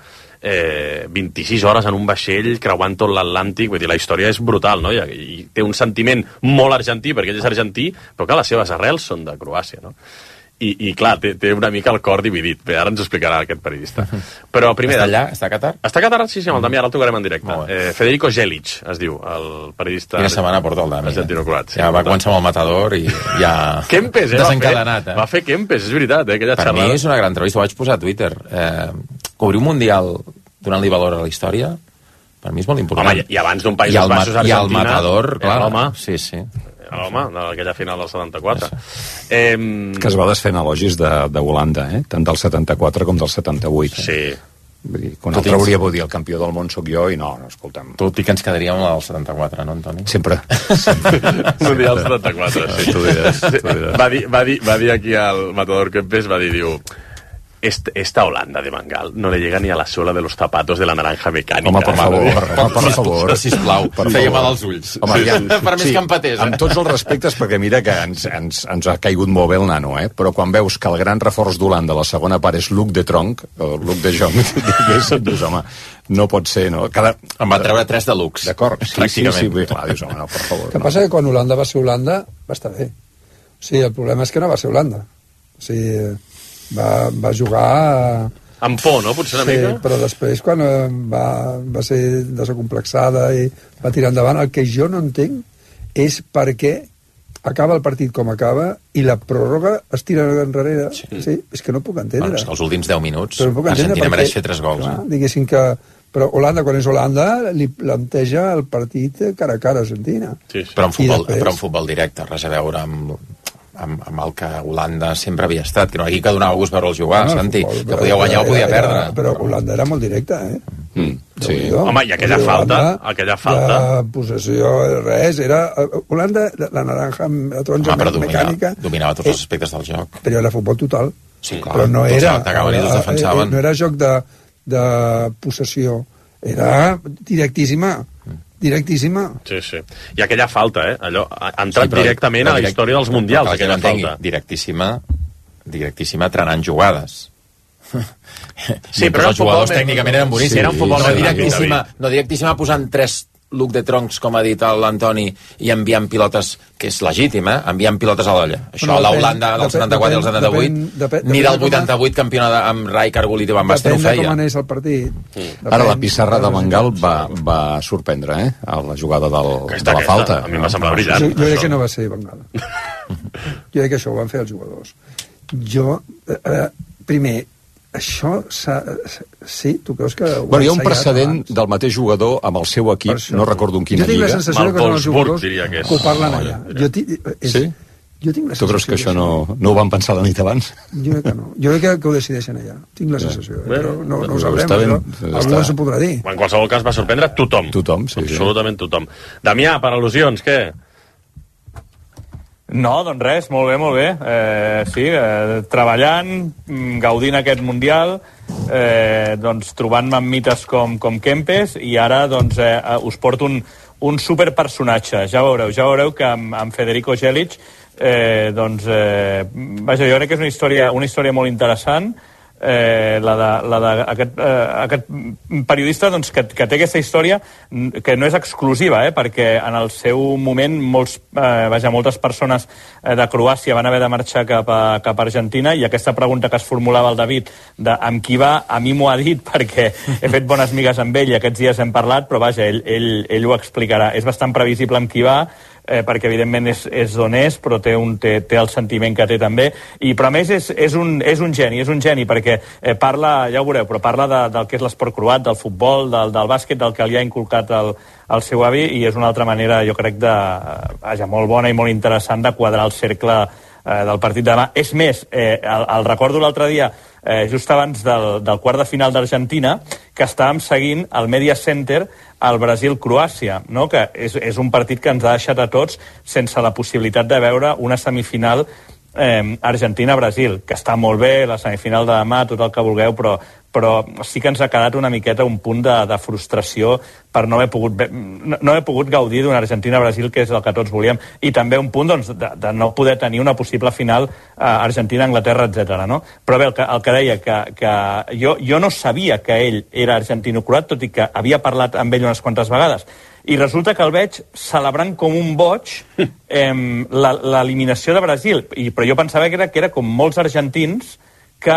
26 hores en un vaixell creuant tot l'Atlàntic. Vull dir, la història és brutal, no? I té un sentiment molt argentí, perquè ell és argentí, però que les seves arrels són de Croàcia, no? I clar, té una mica el cor dividit. Bé, ara ens ho explicarà aquest periodista. Però primer... Està allà? Està a Qatar? Està a Qatar, sí, amb el Damià, ara el tocarem en directe. Federico Gelic, es diu, el periodista... Quina setmana porta el Damià? Argentino-croat. Ja va començar amb el Matador i ja... Kempes, desencadenat, Va fer Kempes, és veritat, aquella xerrada. Per mi és una gran entrevista, ho vaig posar a Twitter. Cobrir un Mundial donant-li valor a la història, per mi és molt important. Home, i abans d'un Països Baixos Argentina... I el Matador, clar. L'home. Sí. L'home, d'aquella final del 74. Que es va desfent elogis d'Holanda, tant del 74 com del 78. Sí. Vull dir, quan altre hauria pogut dir el campió del món sóc jo i no, escolta'm. Tot i que ens quedaríem al 74, no, Antoni? Sempre. Mundial 74, sí. Tu diràs. Va dir aquí al Matador Kempes, va dir, diu... Esta Holanda de Mangal no le llega ni a la suela de los zapatos de la naranja mecànica. Home, per favor. Sisplau, feia mal als ulls. Home, per més que empatés. Amb tots els respectes, perquè mira que ens ha caigut molt bé el nano, però quan veus que el gran reforç d'Holanda, la segona part, és Luc de Tronc, o Luc de Jong, dius, home, no pot ser, no? Em va treure 3 de Lux. D'acord, sí, clar, dius, home, no, per favor. El que passa que quan Holanda va ser Holanda, va estar bé. O sigui, el problema és que no va ser Holanda. O sigui... Va jugar... Amb por, no? Potser una mica? Sí, però després, quan va ser desacomplexada i va tirar endavant, el que jo no entenc és per què acaba el partit com acaba i la pròrroga es tira enrere. Sí, és que no puc entendre. Bueno, és que els últims 10 minuts Argentina mereix fer 3 gols. Clar, diguéssim que... Però Holanda, quan és Holanda, li planteja el partit cara a cara a Argentina. Sí. Però en futbol directe, res a veure amb el que Holanda sempre havia estat, que no aquí que donava gust veure'ls jugar, Santi, que podia guanyar o podia perdre. Però Holanda era molt directa, Sí. Home, i aquella falta... De possessió, res, era... Holanda, la naranja, la taronja mecànica... Dominava tots els aspectes del joc. Però era futbol total. Sí, clar. Però no era... No era joc de possessió. Era directíssima. Directíssima. Sí. I aquella falta, allò, ha entrat directament a la història dels mundials, aquella falta. Directíssima trenant jugades. Sí, però els jugadors tècnicament eren boníssims. Era un futbol no directíssima posant 3 Luc de troncs, com ha dit l'Antoni, i enviant pilotes, que és legítim, enviant pilotes a l'olla. Això a l'Holanda del 74 i el 78, ni del 88 campiona amb Rijkaard, Gullit i Van Basten ho feia. Depèn de com anés el partit. Ara la pissarra de Bengal va sorprendre, a la jugada de la falta. A mi m'ha semblat brillant. Jo crec que no va ser Bengal. Jo crec que això ho van fer els jugadors. Primer, això sí, tu creus que... Bueno, hi ha un precedent del mateix jugador amb el seu equip, no recordo en quina lliga. Jo tinc la sensació que són els jugadors que ho parlen allà. Sí? Tu creus que això no ho van pensar la nit abans? Jo crec que no. Jo crec que ho decideixen allà. Tinc la sensació. Però no ho sabrem. Algú s'ho podrà dir. En qualsevol cas va sorprendre tothom. Absolutament tothom. Damià, per al·lusions, què? No, doncs res, molt bé. Sí, treballant, gaudint aquest Mundial, doncs trobant-me amb mites com Kempes, i ara doncs us porto un superpersonatge. Ja veureu que amb Federico Jelic, doncs, vaja, jo crec que és una història molt interessant, aquest periodista doncs, que té aquesta història que no és exclusiva, perquè en el seu moment moltes persones de Croàcia van haver de marxar cap a Argentina, i aquesta pregunta que es formulava el David de amb qui va, a mi m'ho ha dit perquè he fet bones migues amb ell i aquests dies hem parlat, però vaja, ell ho explicarà. És bastant previsible amb qui va, perquè evidentment és d'on és, però té el sentiment que té també, però a més és un geni, perquè parla, ja ho veureu, però parla del que és l'esport croat, del futbol, del bàsquet, del que li ha inculcat el seu avi, i és una altra manera, jo crec, molt bona i molt interessant de quadrar el cercle del partit de demà. És més, el recordo l'altre dia, just abans del quart de final d'Argentina, que estàvem seguint al Media Center al Brasil-Croàcia, no? Que és un partit que ens ha deixat a tots sense la possibilitat de veure una semifinal Argentina-Brasil, que està molt bé, la semifinal de demà, tot el que vulgueu, però sí que ens ha quedat una miqueta un punt de frustració per no haver pogut gaudir d'una Argentina-Brasil, que és el que tots volíem, i també un punt doncs, de no poder tenir una possible final Argentina-Anglaterra, etc. No? Però bé, el que deia, que jo no sabia que ell era argentino-croat, tot i que havia parlat amb ell unes quantes vegades, i resulta que el veig celebrant com un boig l'eliminació de Brasil, però jo pensava que era com molts argentins que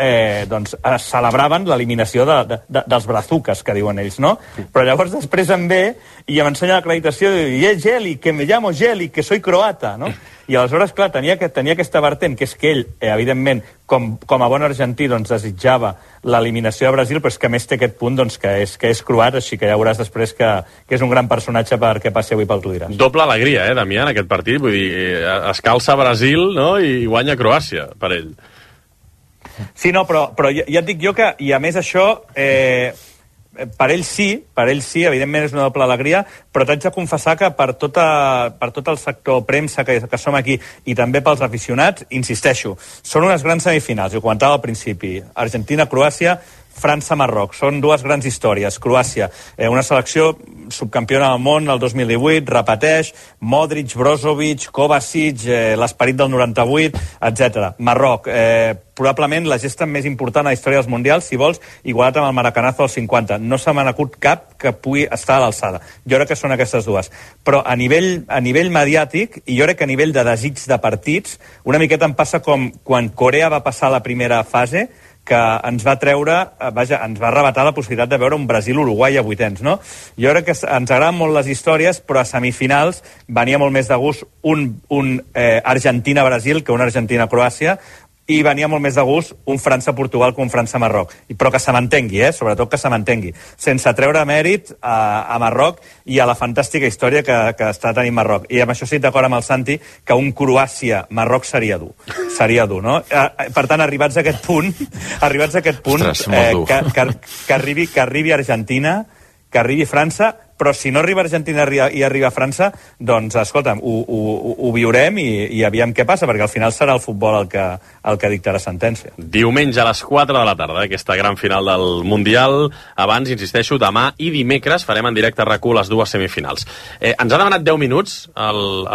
celebraven l'eliminació dels brazucas, que diuen ells, no? Però llavors després em ve i em ensenya l'acreditació i diu, Jelic, que me llamo Jelic, que soy croata, no? I aleshores, clar, tenia aquesta vertent, que és que ell, evidentment, com a bon argentí, doncs, desitjava l'eliminació de Brasil, però és que a més té aquest punt, doncs, que és croat, així que ja veuràs després que és un gran personatge perquè passi avui pel Tu diràs. Doble alegria, Damià, en aquest partit, vull dir, es calça Brasil, no?, i guanya Croàcia, per ell. Sí, no, però ja et dic jo que, i a més això, per ell sí, evidentment és una doble alegria, però t'haig de confessar que per tot el sector premsa que som aquí i també pels aficionats, insisteixo, són unes grans semifinals, ho comentava al principi, Argentina-Croàcia, França-Marroc, són dues grans històries. Croàcia, una selecció subcampiona del món el 2018, repeteix, Modric, Brozovic, Kovacic, l'esperit del 98, etc. Marroc, probablement la gesta més important a la història dels mundials, si vols, igualat amb el Maracanazo del 50. No se m'ha acut cap que pugui estar a l'alçada. Jo crec que són aquestes dues. Però a nivell mediàtic, i jo crec que a nivell de desig de partits, una miqueta em passa com quan Corea va passar la primera fase, que ens va ens va arrebatar la possibilitat de veure un Brasil-Uruguai a vuitens, no? Jo crec que ens agraden molt les històries, però a semifinals venia molt més de gust un Argentina-Brasil que un Argentina-Croàcia, i venia molt més de gust un França-Portugal que un França-Marroc, però que se m'entengui, sobretot que se m'entengui, sense treure mèrit a Marroc i a la fantàstica història que està tenint Marroc. I amb això estic d'acord amb el Santi, que un Croàcia-Marroc seria dur, no? Per tant, arribats a aquest punt, Ostres, que arribi Argentina, que arribi França, però si no arriba Argentina i arriba França, doncs, escolta'm, ho viurem i aviam què passa, perquè al final serà el futbol el que dictarà sentència. Diumenge a les 4 de la tarda, aquesta gran final del Mundial. Abans, insisteixo, demà i dimecres farem en directe a RAC1 les dues semifinals. Ens ha demanat 10 minuts ja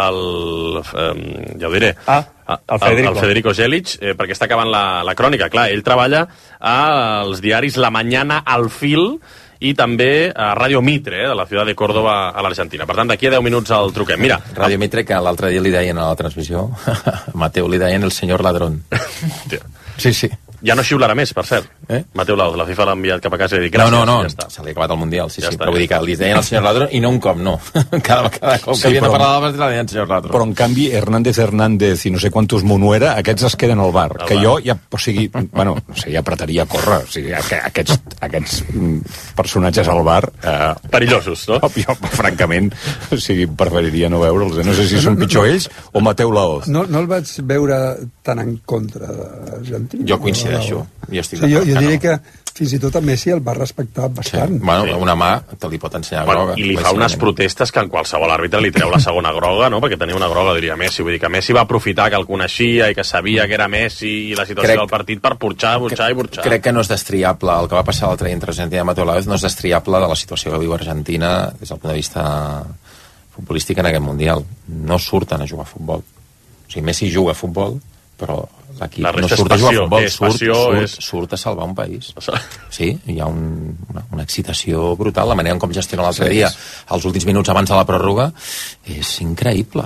ho diré, el Federico Gelic, perquè està acabant la crònica. Clar, ell treballa als diaris La Mañana, Al Fil, i també a Radio Mitre, de la ciutat de Córdoba, a l'Argentina. Per tant, d'aquí a 10 minuts el truquem. Mira, Radio Mitre, que l'altre dia li deien a la transmissió, a Mateu li deien el senyor ladrón. Sí. Ja no xiularà més, per cert. Mateu Laoz, la FIFA l'ha enviat cap a casa i dic gràcies. No, ja està. se li ha acabat el Mundial, sí, però vull dir que li deien el senyor ladrón i no un cop, no. Cada cop que havien de parlar del Barça li deien el senyor ladrón. Però en canvi, Hernández i no sé quantos Monuera, aquests es queden al bar. Que jo ja, ja apretaria a córrer. O sigui, aquests personatges al bar... perillosos, no? Jo, francament, preferiria no veure'ls. No sé si són pitjor ells o Mateu Laoz. No el vaig veure tan en contra d'Argentina. Jo coincideixo. Jo diria que fins i tot a Messi el va respectar bastant. Bueno, una mà te li pot ensenyar groga. I li fa unes protestes que en qualsevol àrbitre li treu la segona groga, no? Perquè tenia una groga, diria Messi. Vull dir que Messi va aprofitar que el coneixia i que sabia que era Messi i la situació del partit per burxar. Crec que no és destriable. El que va passar l'altre dia entre Argentina i Mateu Laoz no és destriable de la situació que viu Argentina des del punt de vista futbolístic en aquest Mundial. No surten a jugar a futbol. O sigui, Messi juga a futbol, però l'equip no surt a jugar a futbol, surt a salvar un país. Sí, hi ha una excitació brutal. La manera com gestiona l'altre dia els últims minuts abans de la pròrroga és increïble.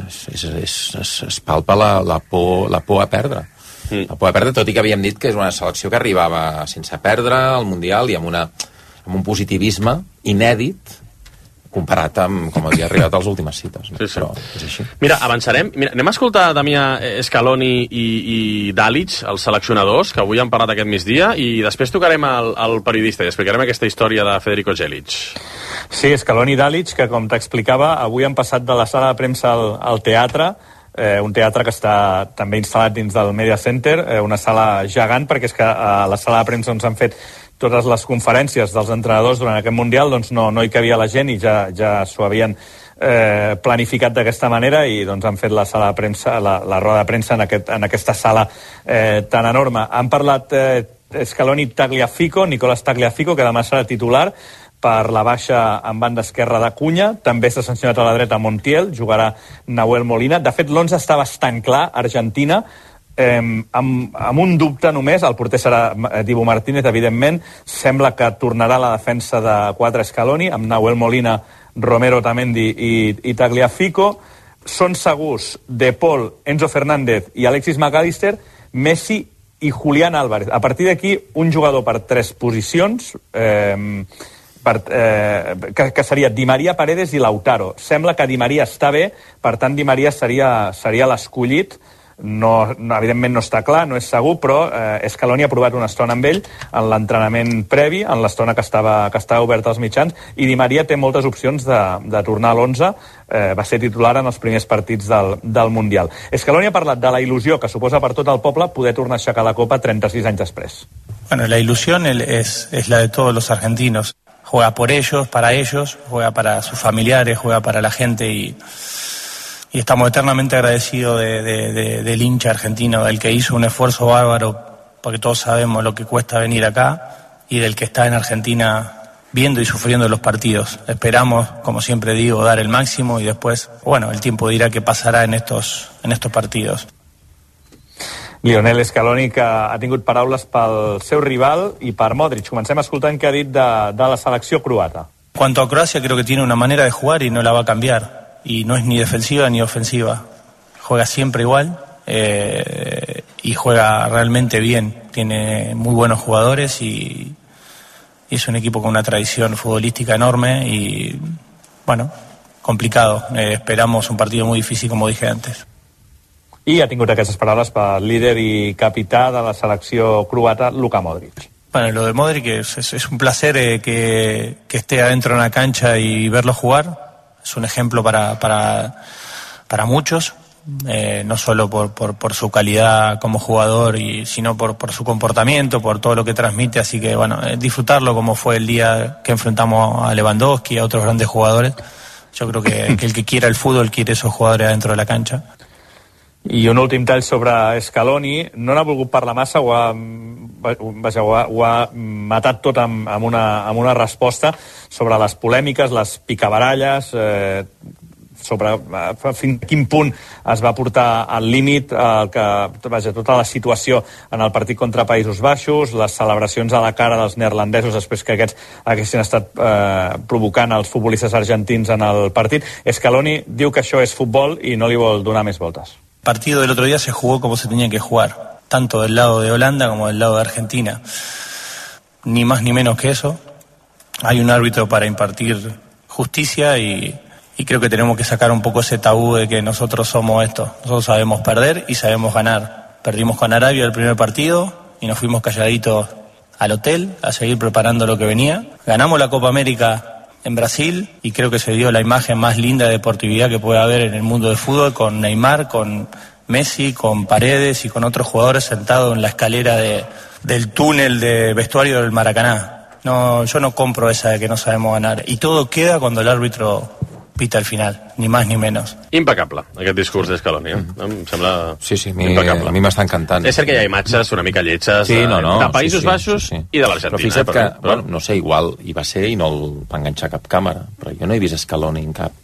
Es palpa la por a perdre. La por a perdre, tot i que havíem dit que és una selecció que arribava sense perdre al Mundial i amb un positivisme inèdit comparat amb com havia arribat a les últimes cites. No? Sí. Però és així. Mira, avançarem. Anem a escoltar Damià Scaloni i Dalic, els seleccionadors, que avui han parlat aquest migdia, i després tocarem al periodista i explicarem aquesta història de Federico Gelic. Sí, Scaloni i Dalic, que com t'explicava, avui han passat de la sala de premsa al teatre, un teatre que està també instal·lat dins del Media Center, una sala gegant, perquè és que a la sala de premsa on s'han fet totes les conferències dels entrenadors durant aquest Mundial, doncs no hi cabia la gent i ja s'ho havien planificat d'aquesta manera i doncs han fet la sala de premsa, la roda de premsa en aquesta sala tan enorme. Han parlat Scaloni Tagliafico, Nicolás Tagliafico, que demà serà titular per la baixa en banda esquerra de Cunha, també s'ha sancionat a la dreta Montiel, jugarà Nahuel Molina. De fet, l'11 està bastant clar, Argentina, amb un dubte només, el porter serà Dibu Martínez, evidentment, sembla que tornarà la defensa de 4 Scaloni, amb Nahuel Molina, Romero Otamendi i Tagliafico. Són segurs De Paul, Enzo Fernández i Alexis McAllister, Messi i Julián Álvarez. A partir d'aquí, un jugador per 3 posicions, que seria Di María, Paredes i Lautaro. Sembla que Di María està bé, per tant Di María seria l'escollit. No, evidentment no està clar, no és segur, però Scaloni ha provat una estona amb ell en l'entrenament previ, en l'estona que estava obert als mitjans, i Di María té moltes opcions de tornar a l'11, va ser titular en els primers partits del Mundial. Scaloni ha parlat de la il·lusió que suposa per tot el poble poder tornar a aixecar la Copa 36 anys després. Bueno, la ilusión es la de todos los argentinos. Juega por ellos, para ellos, juega para sus familiares, juega para la gente y estamos eternamente agradecidos del hincha argentino, del que hizo un esfuerzo bárbaro, porque todos sabemos lo que cuesta venir acá, y del que está en Argentina viendo y sufriendo los partidos. Esperamos, como siempre digo, dar el máximo y después, bueno, el tiempo dirá qué pasará en estos partidos. Lionel Scaloni, que ha tingut paraules pel seu rival i per Modric. Comencem escoltant què ha dit de la selecció croata. En cuanto a Croacia, creo que tiene una manera de jugar y no la va a cambiar. Y no es ni defensiva ni ofensiva. Juega siempre igual y juega realmente bien. Tiene muy buenos jugadores y es un equipo con una tradición futbolística enorme y, bueno, complicado. Esperamos un partido muy difícil, como dije antes. i ha tingut aquestes paraules pel líder i capità de la selecció croata, Luka Modric. Bueno, lo de Modric es un placer que esté adentro de una cancha y verlo jugar. Es un ejemplo para muchos, no solo por su calidad como jugador, sino por su comportamiento, por todo lo que transmite. Así que, bueno, disfrutarlo como fue el día que enfrentamos a Lewandowski y a otros grandes jugadores. Yo creo que el que quiera el fútbol quiere esos jugadores adentro de la cancha. I un últim tall sobre Scaloni. No n'ha volgut parlar massa, ho ha matat tot amb una resposta sobre les polèmiques, les picabaralles, sobre fins a quin punt es va portar al límit tota la situació en el partit contra Països Baixos, les celebracions a la cara dels neerlandesos després que aquests haguessin estat provocant els futbolistes argentins en el partit. Scaloni diu que això és futbol i no li vol donar més voltes. El partido del otro día se jugó como se tenía que jugar, tanto del lado de Holanda como del lado de Argentina. Ni más ni menos que eso. Hay un árbitro para impartir justicia y creo que tenemos que sacar un poco ese tabú de que nosotros somos esto. Nosotros sabemos perder y sabemos ganar. Perdimos con Arabia el primer partido y nos fuimos calladitos al hotel a seguir preparando lo que venía. Ganamos la Copa América en Brasil y creo que se dio la imagen más linda de deportividad que puede haber en el mundo del fútbol, con Neymar, con Messi, con Paredes y con otros jugadores sentados en la escalera del túnel de vestuario del Maracaná. No, yo no compro esa de que no sabemos ganar, y todo queda cuando el árbitro pita al final, ni más ni menos. Impecable, aquest discurs d'Escaloni, em sembla impecable. A mi m'està encantant. És cert que hi ha imatges una mica lletges de Països Baixos i de l'Argentina. Però fixa't que, bueno, no sé, igual hi va ser i no el va enganxar cap càmera, però jo no he vist Scaloni en cap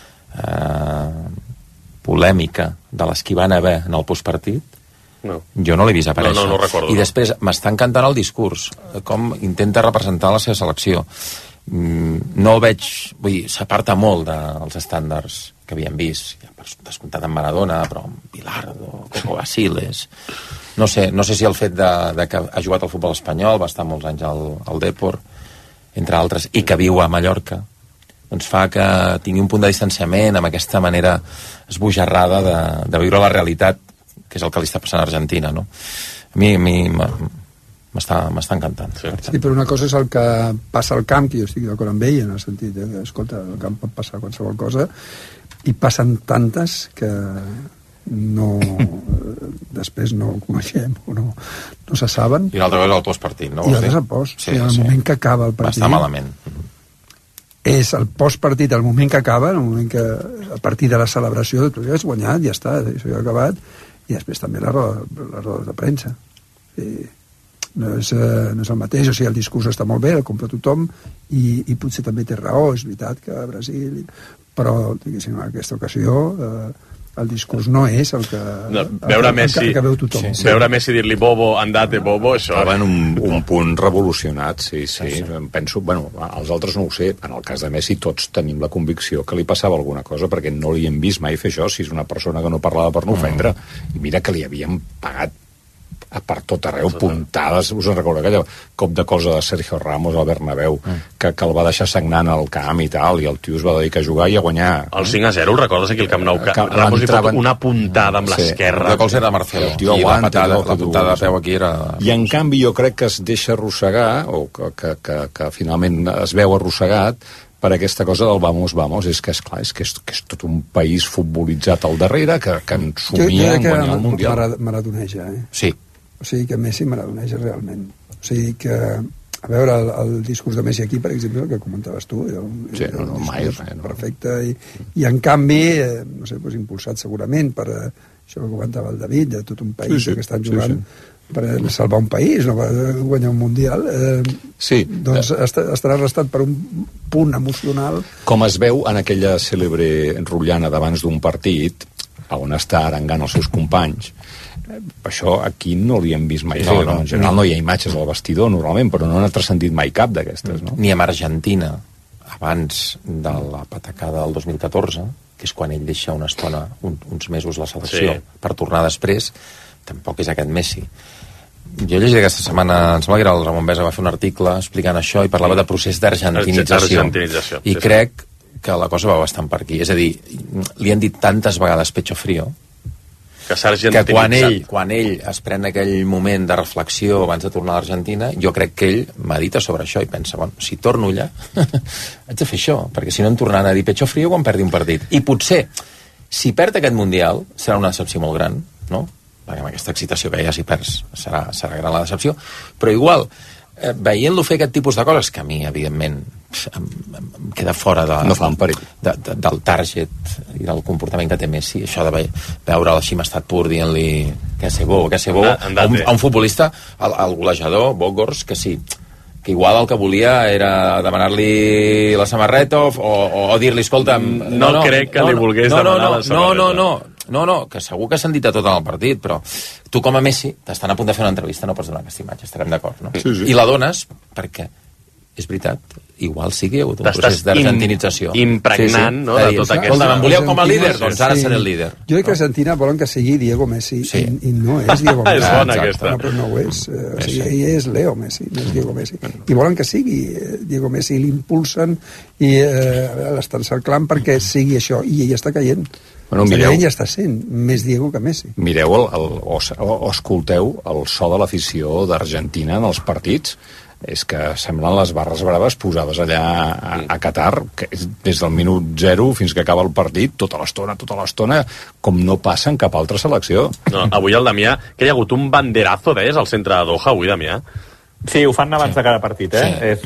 polèmica de les que hi van haver en el postpartit. No. Jo no l'he vist aparèixer. No recordo. I després m'està encantant el discurs, com intenta representar la seva selecció. No el veig, vull dir, s'aparta molt dels estàndards que havíem vist, ja descomptat en Maradona, però en Bilardo, Coco Basile. No sé si el fet de que ha jugat al futbol espanyol, va estar molts anys al Depor, entre altres, i que viu a Mallorca, doncs fa que tingui un punt de distanciament amb aquesta manera esbojarrada de viure la realitat, que és el que li està passant a Argentina, no? A mi m'està encantant. Sí, però una cosa és el que passa al camp, que jo estic d'acord amb ell, en el sentit que, escolta, al camp pot passar qualsevol cosa, i passen tantes que després no coneixem o no se saben. I l'altra vegada el postpartit, no? I l'altre és el post. Sí, el moment que acaba el partit. Va estar malament. És el postpartit, el moment que acaba, el moment que a partir de la celebració tu ja has guanyat, ja està, això ja ha acabat, i després també la roda de premsa. No és el mateix, o sigui, el discurs està molt bé, el compra tothom, i potser també té raó, és veritat que a Brasil, però diguéssim, en aquesta ocasió el discurs no és el que veu tothom. Veure Messi dir-li bobo, andate bobo, això... Estava en un punt revolucionat, sí. Penso, bueno, els altres no ho sé, en el cas de Messi tots tenim la convicció que li passava alguna cosa, perquè no li hem vist mai fer això, si és una persona que no parlava per no ofendre, i mira que li havien pagat per tot arreu, puntades, us en recordo aquell cop de cosa de Sergio Ramos al Bernabéu, que el va deixar sagnant al camp i tal, i el tio es va dedicar a jugar i a guanyar. El 5-0, recordes aquí el Camp Nou? Ramos li fot una puntada amb l'esquerra. El gol era Marcelo. El tio aguanta. La puntada de peu aquí era... I en canvi jo crec que es deixa arrossegar, o que finalment es veu arrossegat, per aquesta cosa del vamos, és que és tot un país futbolitzat al darrere, que ensumia en guanyar el Mundial. Maradoneja, Sí. O sigui que Messi maradoneja realment. O sigui que, a veure, el discurs de Messi aquí, per exemple, el que comentaves tu, perfecte, i en canvi, no sé, impulsat segurament per això que comentava el David, de tot un país que estan jugant per salvar un país, no per guanyar un Mundial, doncs estarà arrestat per un punt emocional. Com es veu en aquella cèlebre rotllana d'abans d'un partit, on està arengant els seus companys, això aquí no li hem vist mai. En general no hi ha imatges al vestidor normalment, però no n'ha transcendit mai cap d'aquestes, no? Ni amb Argentina, abans de la patacada del 2014, que és quan ell deixa una estona, uns mesos la selecció, per tornar després, tampoc és aquest Messi. Jo llegia aquesta setmana, em sembla que era el Ramon Besa, va fer un article explicant això i parlava de procés d'argentinització. I crec que la cosa va bastant per aquí. És a dir, li han dit tantes vegades pecho frío que quan ell es pren aquell moment de reflexió abans de tornar a l'Argentina, jo crec que ell medita sobre això i pensa, bueno, si torno allà haig de fer això, perquè si no em tornaran a dir pecho frío quan perdi un partit. I potser, si perd aquest Mundial, serà una decepció molt gran, no? Perquè amb aquesta excitació que hi ha, si perds, serà gran la decepció, però igual, veient-lo fer aquest tipus de coses, que a mi, evidentment, em queda fora del target i del comportament que té Messi, això de veure el Ximastat pur dient-li que sé bo, a un futbolista, el golejador, Bogors, que sí, que igual el que volia era demanar-li la samarreta o dir-li, escolta... No crec que li volgués demanar la samarreta. No, que segur que s'han dit a tot en el partit, però tu com a Messi t'estan a punt de fer una entrevista, no pots donar aquesta imatge, estarem d'acord, no? Sí. I la dones perquè, és veritat, igual sigui un procés d'argentinització. Impregnant, no?, de tot aquest... Escolta, em volíeu com a líder? Doncs ara seré el líder. Jo crec que Argentina volen que sigui Diego Messi, i no és Diego Messi. És bona aquesta. No, però no ho és. O sigui, ell és Leo Messi, no és Diego Messi. I volen que sigui Diego Messi, l'impulsen i l'estan cerclant perquè sigui això, i ell està caient. Bueno, ell ja està sent més Diego que Messi. Mireu o escolteu el so de l'afició d'Argentina en els partits. És que semblen les barres braves posades allà a Qatar, que des del minut 0 fins que acaba el partit, tota l'estona, com no passa en cap altra selecció. No, avui el Damià, que hi ha hagut un banderazo, deies, al centre de Doha, avui, Damià? Sí, ho fan abans de cada partit, eh?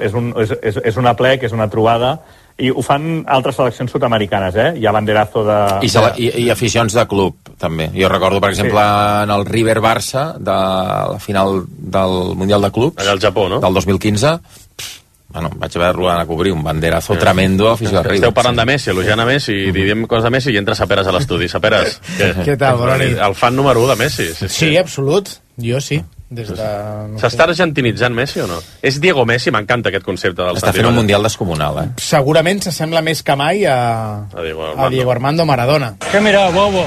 Sí. És un aplec, és una trobada, i ho fan altres seleccions sud-americanes, eh? Hi ha banderazo de... I aficions de club, també. Jo recordo, per exemple, en el River-Barça, de la final del Mundial de Clubs... Allà al Japó, no? Del 2015... Bueno, vaig haver-lo a cobrir, un banderazo tremendo a afició de River. Esteu parlant de Messi, elogiant a Messi, i diem coses de Messi i entra Saperas a l'estudi. Saperas, què tal, bona nit? El fan número 1 de Messi. Sí, absolut. Jo sí. S'està argentinitzant Messi o no? És Diego Messi, m'encanta aquest concepte del Està fent un mundial descomunal, eh? Segurament s'assembla més que mai a Diego Armando Maradona. Què mira, bobo?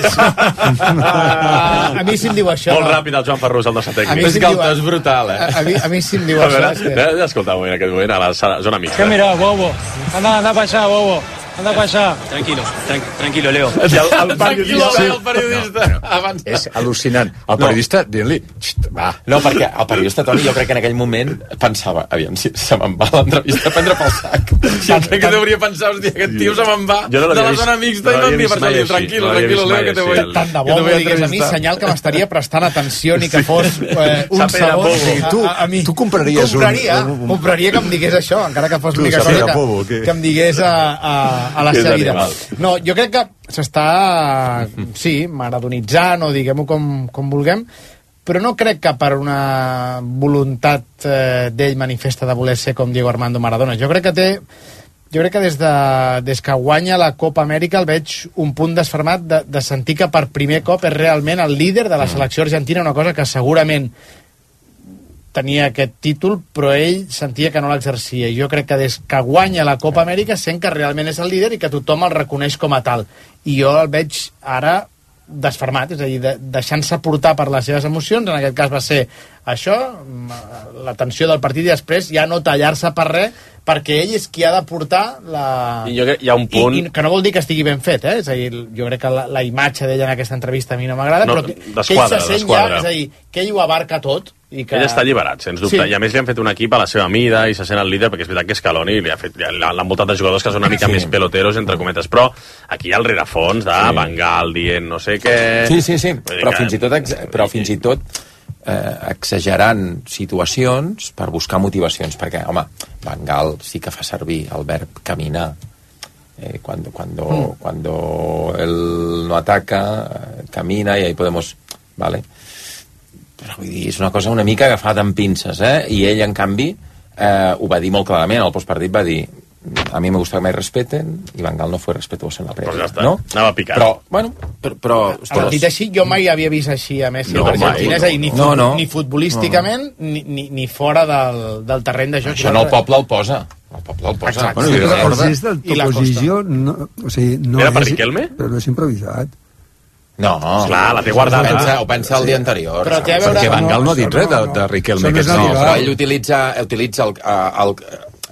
A mi si em diu això... Molt ràpid el Joan Ferrús, el nostre tècnic. És que el to és brutal, eh? A mi si em diu això... Escolta, en aquest moment, a la zona mixta. ¿Qué mira, bobo? Anda para allá, bobo. Anda para allá. Tranquilo, Leo. El periodista. És al·lucinant. El periodista dient-li, va. No, perquè el periodista, Toni, jo crec que en aquell moment pensava, aviam, si se me'n va l'entrevista a prendre pel sac. Jo crec que hauria pensat, hòstia, aquest tio se me'n va de la zona mixta i no em diu per salir. Tranquilo, Leo, que te voy. Tant de bo m'ho digués a mi, senyal que m'estaria prestant atenció ni que fos un segon. Tu compraries un... Compraria que em digués això, encara que fos l'única cosa que em digués a la seva vida. No, jo crec que s'està, sí, maradonitzant o diguem-ho com vulguem, però no crec que per una voluntat d'ell manifesta de voler ser com Diego Armando Maradona. Jo crec que des que guanya la Copa Amèrica el veig un punt desfermat de sentir que per primer cop és realment el líder de la selecció argentina, una cosa que segurament tenia aquest títol, però ell sentia que no l'exercia. Jo crec que des que guanya la Copa Amèrica sent que realment és el líder i que tothom el reconeix com a tal. I jo el veig ara desfermat, és a dir, deixant-se portar per les seves emocions. En aquest cas va ser això, la tensió del partit, i després ja no tallar-se per res, perquè ell és qui ha de portar la... I jo crec hi ha un punt... I que no vol dir que estigui ben fet, eh? És a dir, jo crec que la imatge d'ell en aquesta entrevista a mi no m'agrada, però que ell se sent ja, és a dir, que ell ho abarca tot. I que... Ell està alliberat, sens dubte, i a més li han fet un equip a la seva mida i se sent el líder, perquè és veritat que Scaloni l'han envoltat de jugadors que són una mica més peloteros, entre cometes, però aquí hi ha el rerefons de Van Gaal dient no sé què... Sí, però fins i tot exagerant situacions per buscar motivacions, perquè, home, Van Gaal sí que fa servir el verb caminar cuando él no ataca, camina y ahí podemos... Vale. Però vull dir, és una cosa una mica agafada amb pinces, I ell, en canvi, ho va dir molt clarament, al postpartit va dir a mi me gusta que me respeten i Van Gaal no fue respetuoso en la prèvia. Pues ja està, no? Anava picat. Però, bueno, dit així, jo mai havia vist així a Messi a l'Argentina, és a dir, ni futbolísticament ni fora del terreny de joc. Això no el poble el posa. El poble el posa. Bueno, si recordes del Toposillo, no era per Riquelme? Però no és improvisat. No, clar, la té guardada. Ho pensa el dia anterior. Però perquè Van Gaal no ha dit res de Riquelme. No, però ell utilitza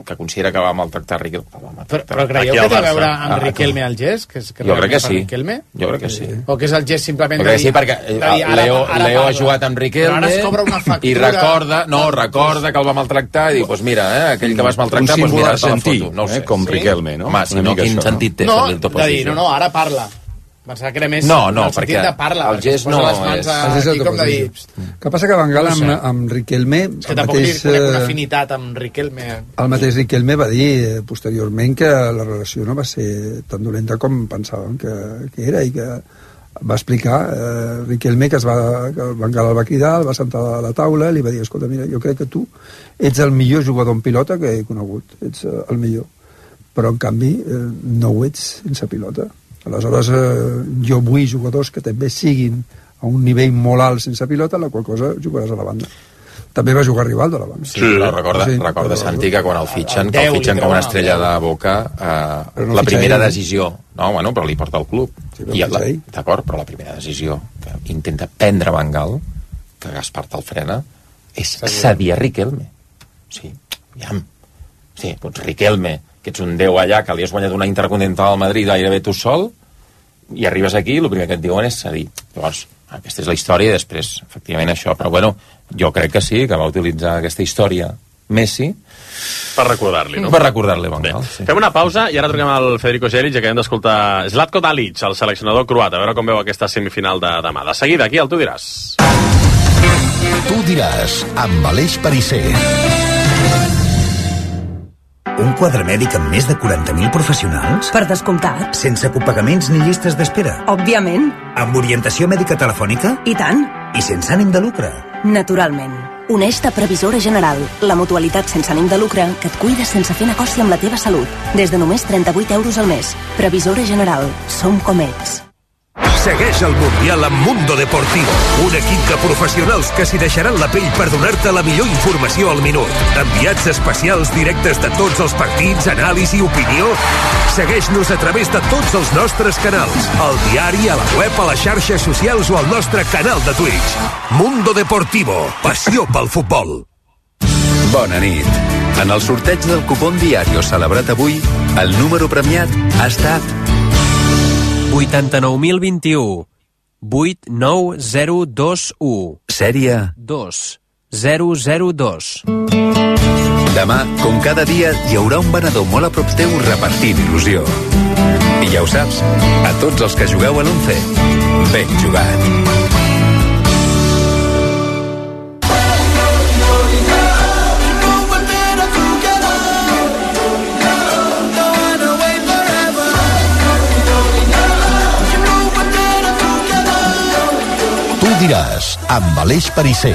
que considera que va maltractar Riquelme. Però creieu que té a veure amb Riquelme al gest? Jo crec que sí. Jo crec que sí. O que és el gest simplement de dir... Sí, perquè Leo ha jugat amb Riquelme i recorda que el va maltractar i diu, doncs mira, aquell que vas maltractar, doncs mira, te la foto. No ho sé. Com Riquelme, no? Home, si no, quin sentit té fer-li el top posició? No, ara parla. Pensava que era més no, el sentit de parla. El gest no és... Aquí com de dir... Que passa que Van Gaal amb Riquelme... És que tampoc li conec una afinitat amb Riquelme. El mateix Riquelme va dir posteriorment que la relació no va ser tan dolenta com pensàvem que era i que va explicar Riquelme que Van Gaal el va cridar, el va sentar a la taula, li va dir, escolta, mira, jo crec que tu ets el millor jugador en pilota que he conegut, ets el millor, però en canvi no ho ets sense pilota. Aleshores, jo vull jugadors que també siguin a un nivell molt alt sense pilota, la qual cosa jugaràs a la banda. També va jugar Rivaldo a la banda. Sí, però recorda Santi, que quan el fitxen com una estrella de Boca, la primera decisió... No, bueno, però li porta al club. D'acord, però la primera decisió que intenta prendre Van Gaal, que Gaspar te'l frena, és cedir a Riquelme. Sí, aviam. Sí, doncs Riquelme, que ets un 10 allà, que li has guanyat una Intercontinental al Madrid gairebé tu sol, i arribes aquí i el primer que et diuen és cedir. Llavors, aquesta és la història i després, efectivament, això. Però, bueno, jo crec que sí, que va utilitzar aquesta història Messi per recordar-li, no? Per recordar-li Van Gaal, sí. Fem una pausa i ara truquem al Federico Gelic i acabem d'escoltar Zlatko Dalic, el seleccionador croat, a veure com veu aquesta semifinal de demà. De seguida, aquí al Tu diràs. Tu diràs, amb Aleix Perisser. Un quadre mèdic amb més de 40.000 professionals? Per descomptat. Sense copagaments ni llistes d'espera? Òbviament. Amb orientació mèdica telefònica? I tant. I sense ànim de lucre? Naturalment. Uneix-te a Previsora General, la mutualitat sense ànim de lucre que et cuida sense fer negoci amb la teva salut. Des de només 38 euros al mes. Previsora General. Som com ets. Segueix el Mundial amb Mundo Deportivo, un equip de professionals que s'hi deixaran la pell per donar-te la millor informació al minut. Enviats especials directes de tots els partits, anàlisi i opinió. Segueix-nos a través de tots els nostres canals, al diari, a la web, a les xarxes socials o al nostre canal de Twitch. Mundo Deportivo, passió pel futbol. Bona nit. En el sorteig del cupón Diario celebrat avui, el número premiat ha estat 89.021 89021. Sèrie 2002. Demà, com cada dia, hi haurà un venedor molt a prop teu repartint il·lusió. I ja ho saps, a tots els que jugueu a l'11, ben jugat. Tu diràs, amb Aleix Perisser.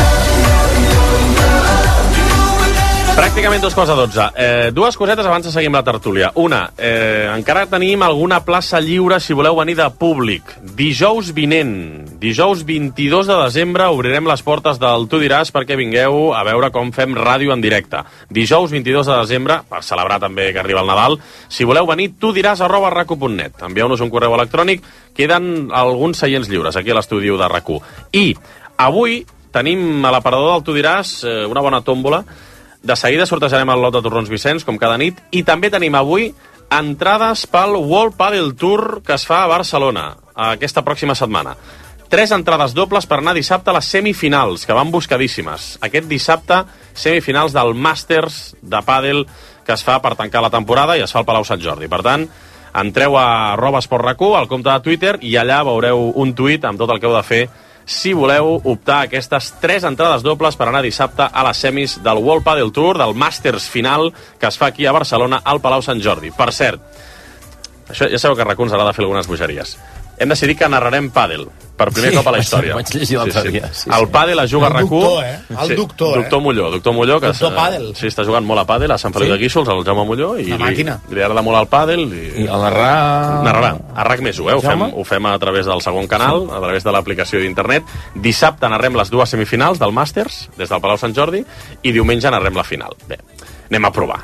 Pràcticament 2:12. Dues cosetes abans de seguir amb la tertúlia. Una, encara tenim alguna plaça lliure si voleu venir de públic. Dijous vinent, dijous 22 de desembre, obrirem les portes del Tu diràs perquè vingueu a veure com fem ràdio en directe. Dijous 22 de desembre, per celebrar també que arriba el Nadal, si voleu venir, tudiràs@racu.net. Envieu-nos un correu electrònic, queden alguns seients lliures aquí a l'estudi de RAC1. I avui tenim a l'aparador del Tu diràs una bona tòmbola. De seguida sortejarem el lot de torrons Vicenç, com cada nit, i també tenim avui entrades pel World Padel Tour que es fa a Barcelona aquesta pròxima setmana. 3 entrades dobles per anar dissabte a les semifinals, que van buscadíssimes. Aquest dissabte, semifinals del Masters de Padel que es fa per tancar la temporada i es fa al Palau Sant Jordi. Per tant, entreu a @esportracu, al compte de Twitter, i allà veureu un tuit amb tot el que heu de fer si voleu optar a aquestes 3 entrades dobles per anar dissabte a les semis del World Padel Tour, del Masters final, que es fa aquí a Barcelona, al Palau Sant Jordi. Per cert, això ja sabeu que a RAC1 ens agrada fer algunes bogeries. Hem decidit que narrarem pàdel, per primer cop a la història. Vaig llegir l'altre dia. El pàdel es juga a RAC1. El doctor, Doctor Molló, que doctor pàdel. Sí, està jugant molt a pàdel a Sant Feliu de Guíxols, el Jaume Molló, i li agrada molt el pàdel. I el narrarà a RAC més ho fem a través del segon canal, a través de l'aplicació d'internet. Dissabte narrem les 2 semifinals del Masters, des del Palau Sant Jordi, i diumenge narrem la final. Bé, anem a provar, no?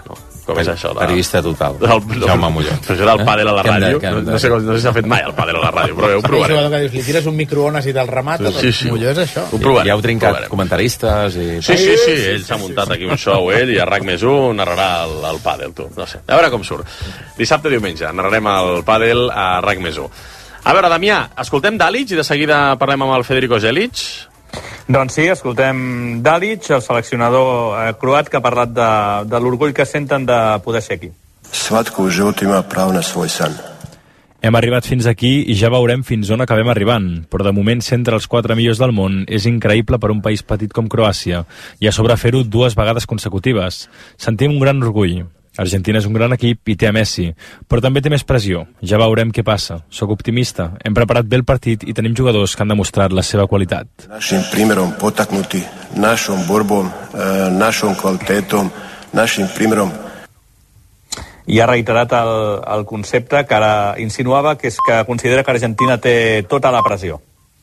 Com és això? Periodista total. Jaume Molló. Això del pàdel a la ràdio. No sé si s'ha fet mai el pàdel a la ràdio, però ho provarem. Que dius, li tires un microones i te'l remata, sí. Molló és això. Ho provarem. Ja heu trincat comentaristes i... Sí, ell s'ha muntat aquí un show, ell, i a RAC+1 narrarà el pàdel, tu. No sé, a veure com surt. Dissabte, diumenge, narrarem el pàdel a RAC+1. A veure, Damià, escoltem Dalic i de seguida parlem amb el Federico Zelic. Doncs sí, escoltem Dalic, el seleccionador croat, que ha parlat de l'orgull que senten de poder ser aquí. Svatko u životu ima pravo na svoj san. Hem arribat fins aquí i ja veurem fins on acabem arribant, però de moment ser entre els 4 millors del món és increïble per un país petit com Croàcia, i a sobre fer-ho 2 vegades consecutives. Sentim un gran orgull. Argentina és un gran equip i té a Messi, però també té més pressió. Ja veurem què passa. Soc optimista. Hem preparat bé el partit i tenim jugadors que han demostrat la seva qualitat. Našim primjerom potaknuti, našom borbom, našom kvalitetom, našim primjerom. I ha reiterat el concepte que ara insinuava, que és que considera que Argentina té tota la pressió.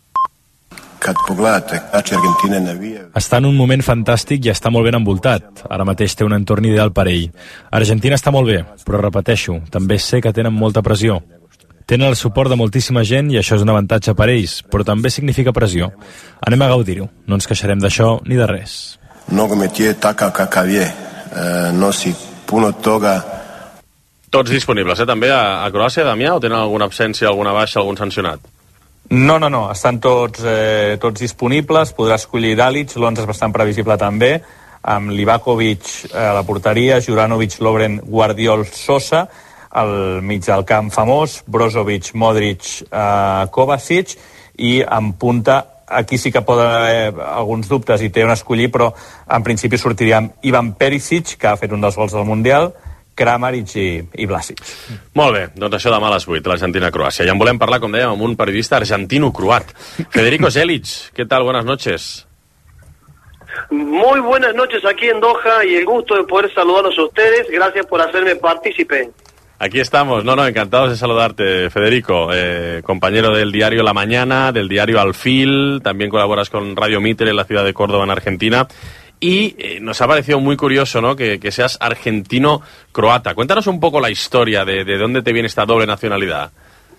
Està en un moment fantàstic i està molt ben envoltat. Ara mateix té un entorn ideal per ell. Argentina està molt bé, però repeteixo, també sé que tenen molta pressió. Tenen el suport de moltíssima gent i això és un avantatge per ells, però també significa pressió. Anem a gaudir-ho. No ens queixarem d'això ni de res. Nogomet je takav kakav je. Nosi puno toga. Tots disponibles, també, a Croàcia, Damià, o tenen alguna absència, alguna baixa, algun sancionat? No, estan tots disponibles, podrà escollir Dalic, l'11 és bastant previsible també, amb Livakovic a la porteria, Juranovic, Lovren, Guardiol, Sosa, al mig del camp famós, Brozovic, Modric, Kovacic, i en punta, aquí sí que poden haver alguns dubtes i té on escollir, però en principi sortiria amb Ivan Perisic, que ha fet un dels gols del Mundial, Kramaric i Vlasic. Molt bé, doncs això demà a les 8, l'Argentina-Croàcia. I en volem parlar, com dèiem, amb un periodista argentino-croat. Federico Zelic, ¿qué tal? Buenas noches. Muy buenas noches aquí en Doha y el gusto de poder saludarlos a ustedes. Gracias por hacerme partícipe. Aquí estamos, encantados de saludarte, Federico, compañero del diario La Mañana, del diario Alfil, también colaboras con Radio Mitre en la ciudad de Córdoba, en Argentina. Y nos ha parecido muy curioso, ¿no?, que seas argentino-croata. Cuéntanos un poco la historia de dónde te viene esta doble nacionalidad.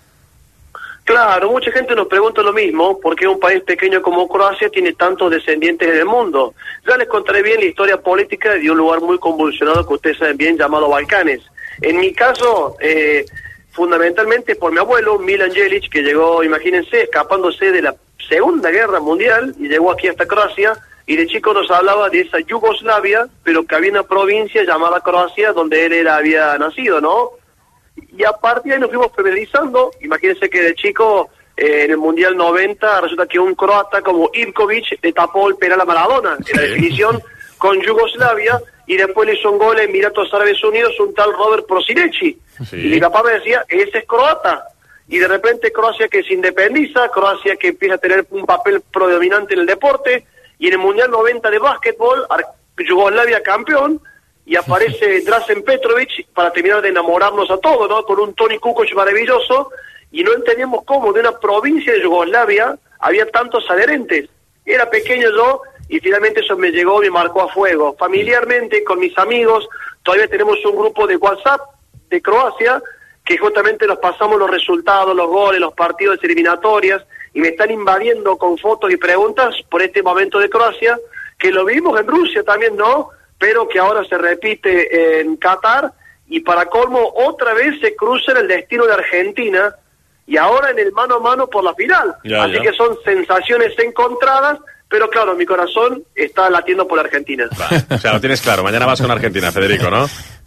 Claro, mucha gente nos pregunta lo mismo, porque un país pequeño como Croacia tiene tantos descendientes en el mundo. Ya les contaré bien la historia política de un lugar muy convulsionado que ustedes saben bien, llamado Balcanes. En mi caso, fundamentalmente por mi abuelo, Milan Jelic, que llegó, imagínense, escapándose de la Segunda Guerra Mundial y llegó aquí hasta Croacia. Y de chico nos hablaba de esa Yugoslavia, pero que había una provincia llamada Croacia donde él había nacido, ¿no? Y a partir de ahí nos fuimos familiarizando. Imagínense que de chico, en el Mundial 90, resulta que un croata como Ivkovic le tapó el penal a Maradona, en la definición con Yugoslavia, y después le hizo un gol en Emiratos Árabes Unidos un tal Robert Prosineci. Sí. Y mi papá me decía, ese es croata. Y de repente Croacia que se independiza, Croacia que empieza a tener un papel predominante en el deporte. Y en el Mundial 90 de básquetbol, Yugoslavia campeón, y aparece Drazen Petrovic para terminar de enamorarnos a todos, ¿no?, con un Toni Kukoc maravilloso, y no entendíamos cómo de una provincia de Yugoslavia había tantos adherentes. Era pequeño yo, y finalmente eso me llegó, me marcó a fuego. Familiarmente, con mis amigos, todavía tenemos un grupo de WhatsApp de Croacia, que justamente nos pasamos los resultados, los goles, los partidos de eliminatorias, y me están invadiendo con fotos y preguntas por este momento de Croacia, que lo vimos en Rusia también, ¿no?, pero que ahora se repite en Qatar, y para colmo otra vez se cruza el destino de Argentina, y ahora en el mano a mano por la final. Así que son sensaciones encontradas, pero claro, mi corazón está latiendo por Argentina. O sea, lo tienes claro, mañana vas con Argentina, Federico, ¿no?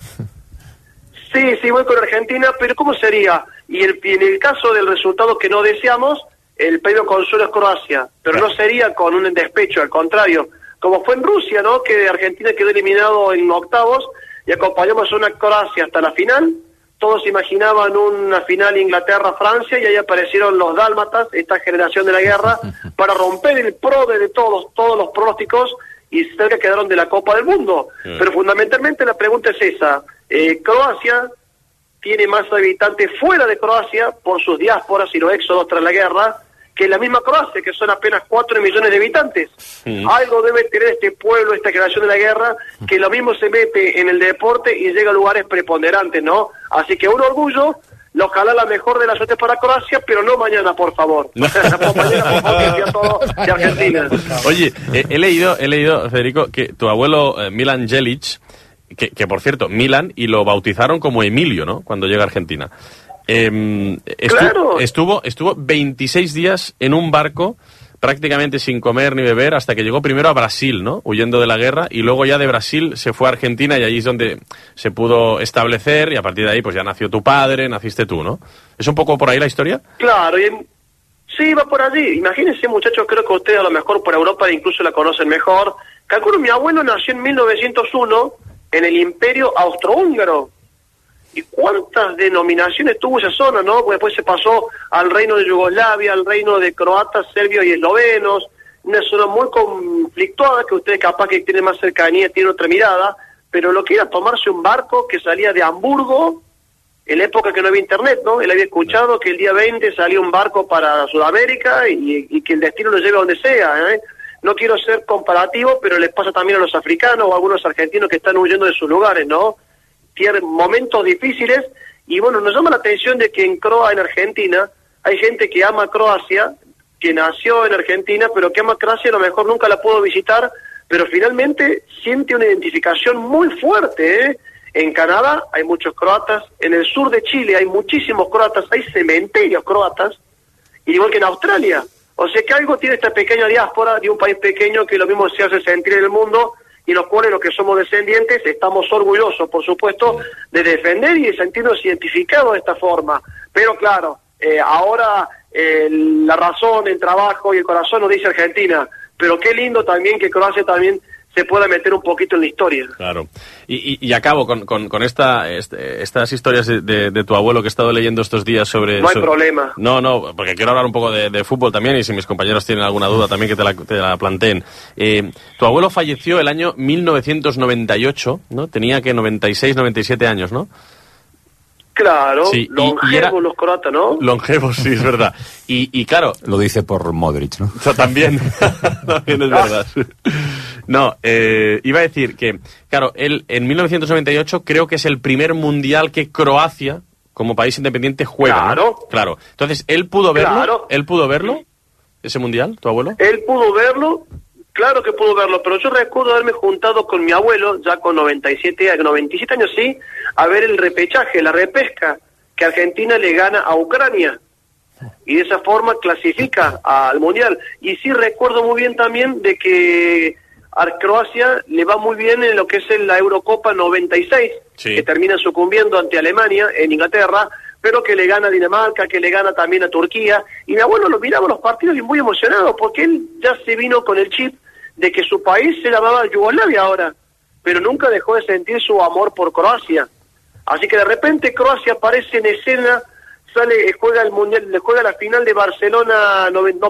Sí, voy con Argentina, pero ¿cómo sería? Y en el caso del resultado que no deseamos, el premio consuelo es Croacia, pero no sería con un despecho, al contrario, como fue en Rusia, ¿no?, que Argentina quedó eliminado en octavos y acompañamos a una Croacia hasta la final. Todos imaginaban una final Inglaterra-Francia y ahí aparecieron los dálmatas, esta generación de la guerra, para romper el PRODE de todos los pronósticos, y cerca quedaron de la Copa del Mundo. Pero fundamentalmente la pregunta es esa. Croacia tiene más habitantes fuera de Croacia por sus diásporas y los éxodos tras la guerra, que la misma Croacia, que son apenas 4 millones de habitantes. Algo debe tener este pueblo, esta generación de la guerra, que lo mismo se mete en el deporte y llega a lugares preponderantes, ¿no? Así que un orgullo, ojalá la mejor de las suertes para Croacia, pero no mañana, por favor. Mañana, por favor, que sea todo de Argentina. Oye, he leído, Federico, que tu abuelo Milan Jelic, que por cierto, Milan, y lo bautizaron como Emilio, ¿no?, cuando llega a Argentina. Claro. Estuvo 26 días en un barco, prácticamente sin comer ni beber, hasta que llegó primero a Brasil, ¿no?, huyendo de la guerra, y luego ya de Brasil se fue a Argentina, y allí es donde se pudo establecer, y a partir de ahí pues ya nació tu padre, naciste tú, ¿no? ¿Es un poco por ahí la historia? Claro, sí, va por allí. Imagínense, muchachos, creo que ustedes a lo mejor por Europa incluso la conocen mejor. Calculo, mi abuelo nació en 1901 en el Imperio Austrohúngaro. ¿Y cuántas denominaciones tuvo esa zona, no? Pues después se pasó al reino de Yugoslavia, al reino de croatas, serbios y eslovenos, una zona muy conflictuada, que ustedes capaz que tienen más cercanía, tienen otra mirada, pero lo que era tomarse un barco que salía de Hamburgo, en la época que no había internet, ¿no? Él había escuchado que el día 20 salía un barco para Sudamérica y que el destino lo lleve a donde sea, ¿eh? No quiero ser comparativo, pero les pasa también a los africanos o a algunos argentinos que están huyendo de sus lugares, ¿no? Tienen momentos difíciles, y bueno, nos llama la atención de que en Argentina, hay gente que ama Croacia, que nació en Argentina, pero que ama Croacia, a lo mejor nunca la pudo visitar, pero finalmente siente una identificación muy fuerte, ¿eh? En Canadá hay muchos croatas, en el sur de Chile hay muchísimos croatas, hay cementerios croatas, igual que en Australia. O sea que algo tiene esta pequeña diáspora de un país pequeño que lo mismo se hace sentir en el mundo, y los cuales, los que somos descendientes, estamos orgullosos, por supuesto, de defender y de sentirnos identificados de esta forma. Pero claro, ahora la razón, el trabajo y el corazón nos dice Argentina, pero qué lindo también que Croacia también se pueda meter un poquito en la historia. Claro. Y acabo con estas historias de tu abuelo que he estado leyendo estos días sobre... No hay problema. No, porque quiero hablar un poco de fútbol también, y si mis compañeros tienen alguna duda también que te la planteen. Tu abuelo falleció el año 1998, ¿no? Tenía que 96, 97 años, ¿no? Claro, sí, longevos los croatas, ¿no? Longevos, sí, es verdad. Y claro... Lo dice por Modric, ¿no? También, también es verdad. No, iba a decir que, claro, él en 1998 creo que es el primer mundial que Croacia, como país independiente, juega, claro, ¿no? Claro. Entonces, ¿él pudo verlo? Claro. ¿Él pudo verlo? ¿Ese mundial, tu abuelo? Él pudo verlo, claro que pudo verlo, pero yo recuerdo haberme juntado con mi abuelo, ya con 97 años, sí, a ver el repechaje, la repesca, que Argentina le gana a Ucrania, y de esa forma clasifica al mundial. Y sí recuerdo muy bien también de que a Croacia le va muy bien en lo que es la Eurocopa 96, sí, que termina sucumbiendo ante Alemania en Inglaterra, pero que le gana a Dinamarca, que le gana también a Turquía. Y mi abuelo lo miraba los partidos y muy emocionado, porque él ya se vino con el chip de que su país se llamaba Yugoslavia ahora, pero nunca dejó de sentir su amor por Croacia. Así que de repente Croacia aparece en escena, juega el mundial, le juega la final de Barcelona,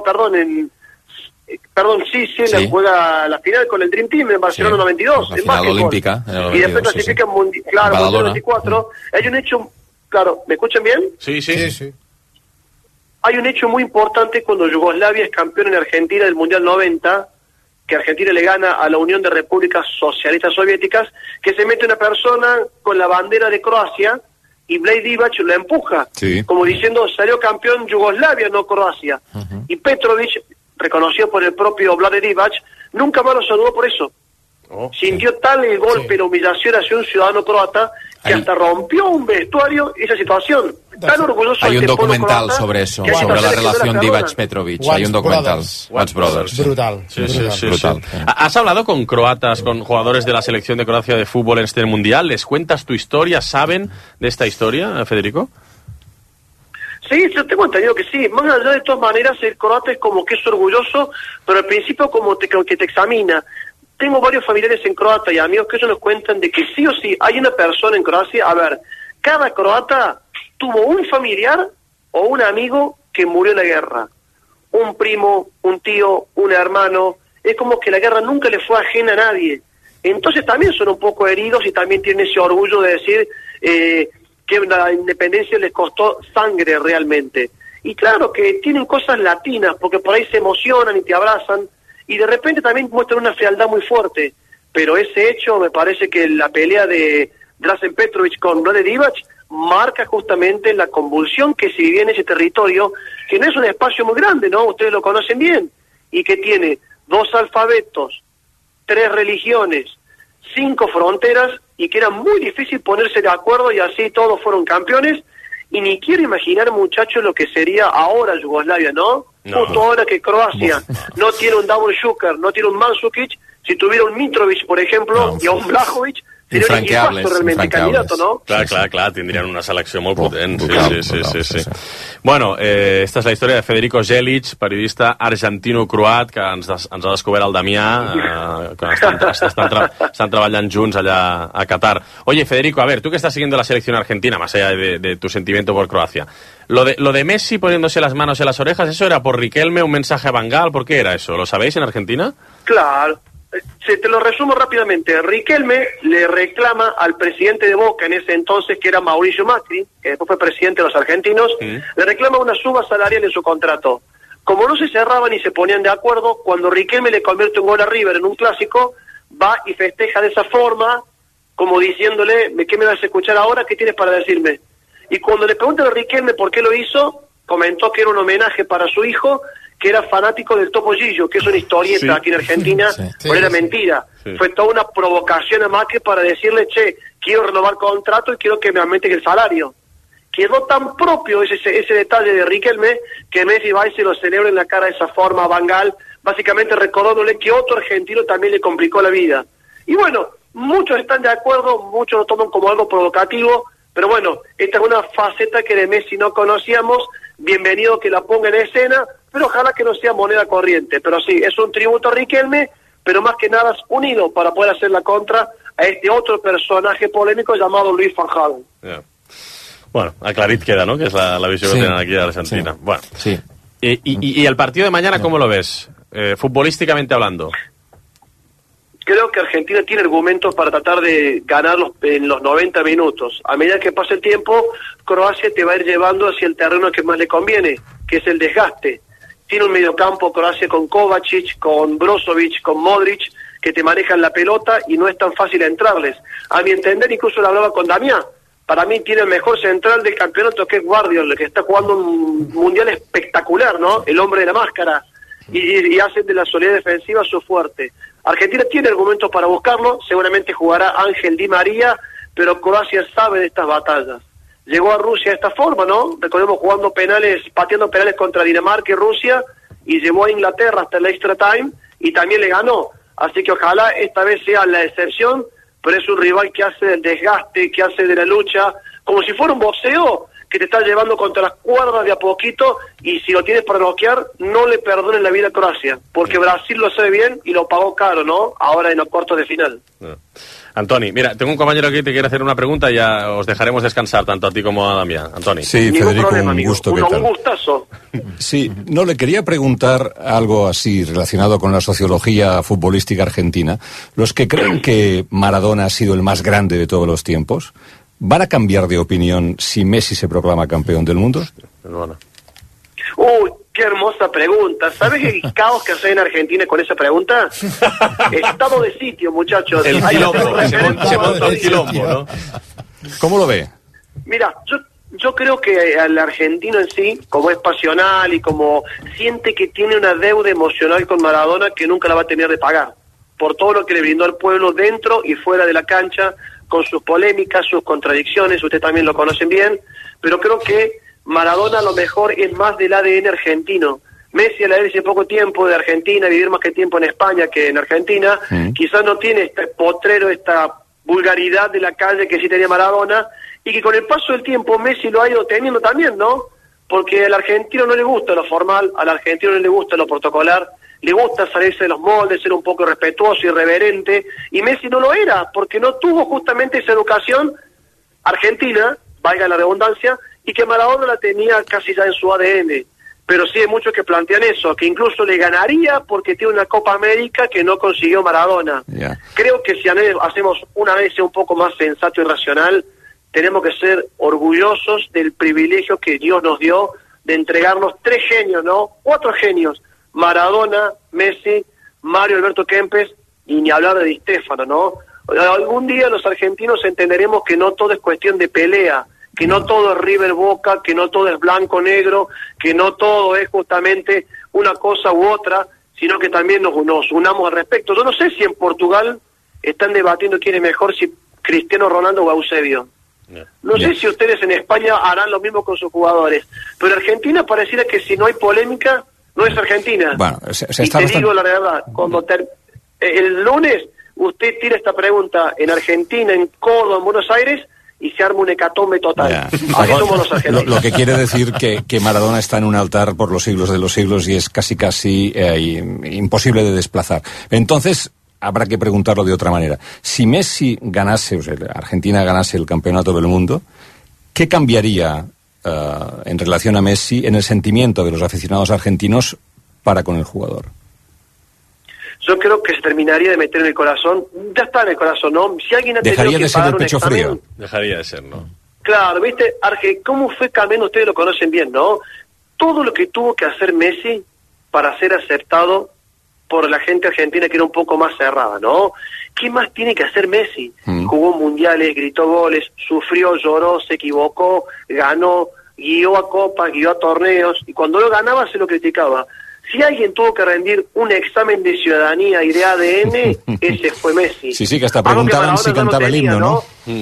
juega la final con el Dream Team en Barcelona, sí, 92, la final olímpica, y después clasifica en Mundial 24. Hay un hecho, claro, ¿me escuchan bien? Sí. Hay un hecho muy importante cuando Yugoslavia es campeón en Argentina del Mundial 90, que Argentina le gana a la Unión de Repúblicas Socialistas Soviéticas, que se mete una persona con la bandera de Croacia y Blade Divac lo empuja, sí, como diciendo, salió campeón Yugoslavia, no Croacia. Y Petrovic, reconocido por el propio Blade Divac, nunca más lo saludó por eso. Sintió tal el golpe, la humillación hacia un ciudadano croata, que hasta rompió un vestuario esa situación. Tan orgulloso. Hay un documental sobre eso, sobre la relación Divac-Petrovic. Hay un documental. Watch Brothers. Brutal. Sí. ¿Has hablado con croatas, con jugadores de la selección de Croacia de fútbol en este mundial? ¿Les cuentas tu historia? ¿Saben de esta historia, Federico? Sí, yo tengo entendido que sí. Más allá, de todas maneras, el croata es como que es orgulloso, pero al principio como que te examina. Tengo varios familiares en Croacia y amigos que ellos nos cuentan de que sí o sí hay una persona en Croacia. A ver, cada croata tuvo un familiar o un amigo que murió en la guerra. Un primo, un tío, un hermano. Es como que la guerra nunca le fue ajena a nadie. Entonces también son un poco heridos y también tienen ese orgullo de decir que la independencia les costó sangre realmente. y claro que tienen cosas latinas, porque por ahí se emocionan y te abrazan, y de repente también muestran una frialdad muy fuerte, pero ese hecho me parece que la pelea de Drazen Petrovic con Mlade Divac marca justamente la convulsión que se vivía en ese territorio, que no es un espacio muy grande, ¿no? Ustedes lo conocen bien, y que tiene 2 alfabetos, 3 religiones, 5 fronteras, y que era muy difícil ponerse de acuerdo, y así todos fueron campeones. Y ni quiero imaginar, muchachos, lo que sería ahora Yugoslavia, ¿no? Justo ahora que Croacia no tiene un Davor Šuker, no tiene un Mandžukić, si tuviera un Mitrovic, por ejemplo, y a un Blajovic, seria un equipazo realmente candidato, ¿no? Clar, tindrien una selecció molt potent. Sí. Bueno, esta és la història de Federico Zelic, periodista argentino-croat, que ens ha descobert el Damià, que estan treballant junts allà a Qatar. Oye, Federico, a ver, tú que estás siguiendo la selección argentina, más allá de tu sentimiento por Croacia, lo de Messi poniéndose las manos en las orejas, ¿eso era por Riquelme, un mensaje a Van Gaal? ¿Por qué era eso? ¿Lo sabéis en Argentina? Claro. Te lo resumo rápidamente. Riquelme le reclama al presidente de Boca en ese entonces, que era Mauricio Macri, que después fue presidente de los argentinos, le reclama una suba salarial en su contrato. Como no se cerraban y se ponían de acuerdo, cuando Riquelme le convierte un gol a River en un clásico, va y festeja de esa forma, como diciéndole, ¿qué me vas a escuchar ahora? ¿Qué tienes para decirme? Y cuando le preguntan a Riquelme por qué lo hizo, comentó que era un homenaje para su hijo, que era fanático del Topo Gillo, que es una historieta aquí en Argentina, pero era mentira. Fue toda una provocación a Macri para decirle, che, quiero renovar contrato y quiero que me aumenten el salario. Quedó tan propio ese detalle de Riquelme que Messi va y se lo celebra en la cara de esa forma a Van Gaal, básicamente recordándole que otro argentino también le complicó la vida. Y bueno, muchos están de acuerdo, muchos lo toman como algo provocativo, pero bueno, esta es una faceta que de Messi no conocíamos. Bienvenido que la ponga en escena, pero ojalá que no sea moneda corriente. Pero sí, es un tributo a Riquelme, pero más que nada es unido para poder hacer la contra a este otro personaje polémico llamado Luis Van Gaal. Yeah. Bueno, aclarit queda, ¿no? Que es la visión que tienen aquí a Argentina. Sí. Bueno, sí. ¿Y el partido de mañana cómo lo ves? Futbolísticamente hablando. Creo que Argentina tiene argumentos para tratar de ganarlos en los 90 minutos. A medida que pase el tiempo, Croacia te va a ir llevando hacia el terreno que más le conviene, que es el desgaste. Tiene un mediocampo Croacia con Kovacic, con Brozovic, con Modric, que te manejan la pelota y no es tan fácil entrarles. A mi entender, incluso lo hablaba con Damián, para mí tiene el mejor central del campeonato, que es Guardiola, que está jugando un mundial espectacular, ¿no? El hombre de la máscara. Y hacen de la solidez defensiva su fuerte. Argentina tiene argumentos para buscarlo, seguramente jugará Ángel Di María, pero Croacia sabe de estas batallas. Llegó a Rusia de esta forma, ¿no? Recordemos pateando penales contra Dinamarca y Rusia, y llevó a Inglaterra hasta el extra time, y también le ganó. Así que ojalá esta vez sea la excepción, pero es un rival que hace del desgaste, que hace de la lucha, como si fuera un boxeo, que te está llevando contra las cuerdas de a poquito, y si lo tienes para bloquear, no le perdonen la vida a Croacia, porque Brasil lo sabe bien y lo pagó caro, ¿no? Ahora en los cuartos de final. Antoni, mira, tengo un compañero aquí que te quiere hacer una pregunta y ya os dejaremos descansar, tanto a ti como a Damián. Antoni. Sí, Federico, problema, un gusto. Un gustazo. Sí, no, le quería preguntar algo así relacionado con la sociología futbolística argentina. Los que creen que Maradona ha sido el más grande de todos los tiempos, ¿van a cambiar de opinión si Messi se proclama campeón del mundo? Uy, qué hermosa pregunta. ¿Sabes el caos que hace en Argentina con esa pregunta? Estado de sitio, muchachos. El quilombo, se monta un quilombo, ¿no? ¿Cómo lo ve? Mira, yo creo que al argentino en sí, como es pasional y como siente que tiene una deuda emocional con Maradona que nunca la va a tener de pagar, por todo lo que le brindó al pueblo dentro y fuera de la cancha, con sus polémicas, sus contradicciones, ustedes también lo conocen bien, pero creo que Maradona a lo mejor es más del ADN argentino. Messi, al irse poco tiempo de Argentina, vivir más que tiempo en España que en Argentina, quizás no tiene este potrero, esta vulgaridad de la calle que sí tenía Maradona, y que con el paso del tiempo Messi lo ha ido teniendo también, ¿no? Porque al argentino no le gusta lo formal, al argentino no le gusta lo protocolar, le gusta salirse de los moldes, ser un poco respetuoso, irreverente, y Messi no lo era, porque no tuvo justamente esa educación argentina, valga la redundancia, y que Maradona la tenía casi ya en su ADN. Pero sí hay muchos que plantean eso, que incluso le ganaría porque tiene una Copa América que no consiguió Maradona. Creo que si hacemos una vez un poco más sensato y racional, tenemos que ser orgullosos del privilegio que Dios nos dio de entregarnos 3 genios, ¿no? 4 genios: Maradona, Messi, Mario Alberto Kempes, y ni hablar de Di Stéfano, ¿no? Algún día los argentinos entenderemos que no todo es cuestión de pelea, que no todo es River Boca, que no todo es blanco negro, que no todo es justamente una cosa u otra, sino que también nos unamos al respecto. Yo no sé si en Portugal están debatiendo quién es mejor, si Cristiano Ronaldo o Eusebio. No sé si ustedes en España harán lo mismo con sus jugadores, pero Argentina pareciera que si no hay polémica, no es Argentina. Bueno, y te digo la verdad, cuando el lunes usted tira esta pregunta en Argentina, en Córdoba, en Buenos Aires, y se arma un hecatombe total. Así somos los argentinos. Lo que quiere decir que Maradona está en un altar por los siglos de los siglos y es casi imposible de desplazar. Entonces, habrá que preguntarlo de otra manera. Si Messi ganase, o sea, Argentina ganase el campeonato del mundo, ¿qué cambiaría en relación a Messi en el sentimiento de los aficionados argentinos para con el jugador? Yo creo que se terminaría de meter en el corazón. Ya está en el corazón, ¿no? Si alguien ha dejaría de ser el un pecho examen, frío. Dejaría de ser, ¿no? Claro, ¿viste? ¿Cómo fue cambiando? Ustedes lo conocen bien, ¿no? Todo lo que tuvo que hacer Messi para ser aceptado por la gente argentina, que era un poco más cerrada, ¿no? ¿Qué más tiene que hacer Messi? Jugó mundiales, gritó goles, sufrió, lloró, se equivocó, ganó, guió a copas, guió a torneos, y cuando lo ganaba se lo criticaba. Si alguien tuvo que rendir un examen de ciudadanía y de ADN, ese fue Messi. Sí, que hasta preguntaban si cantaba el himno, ¿no?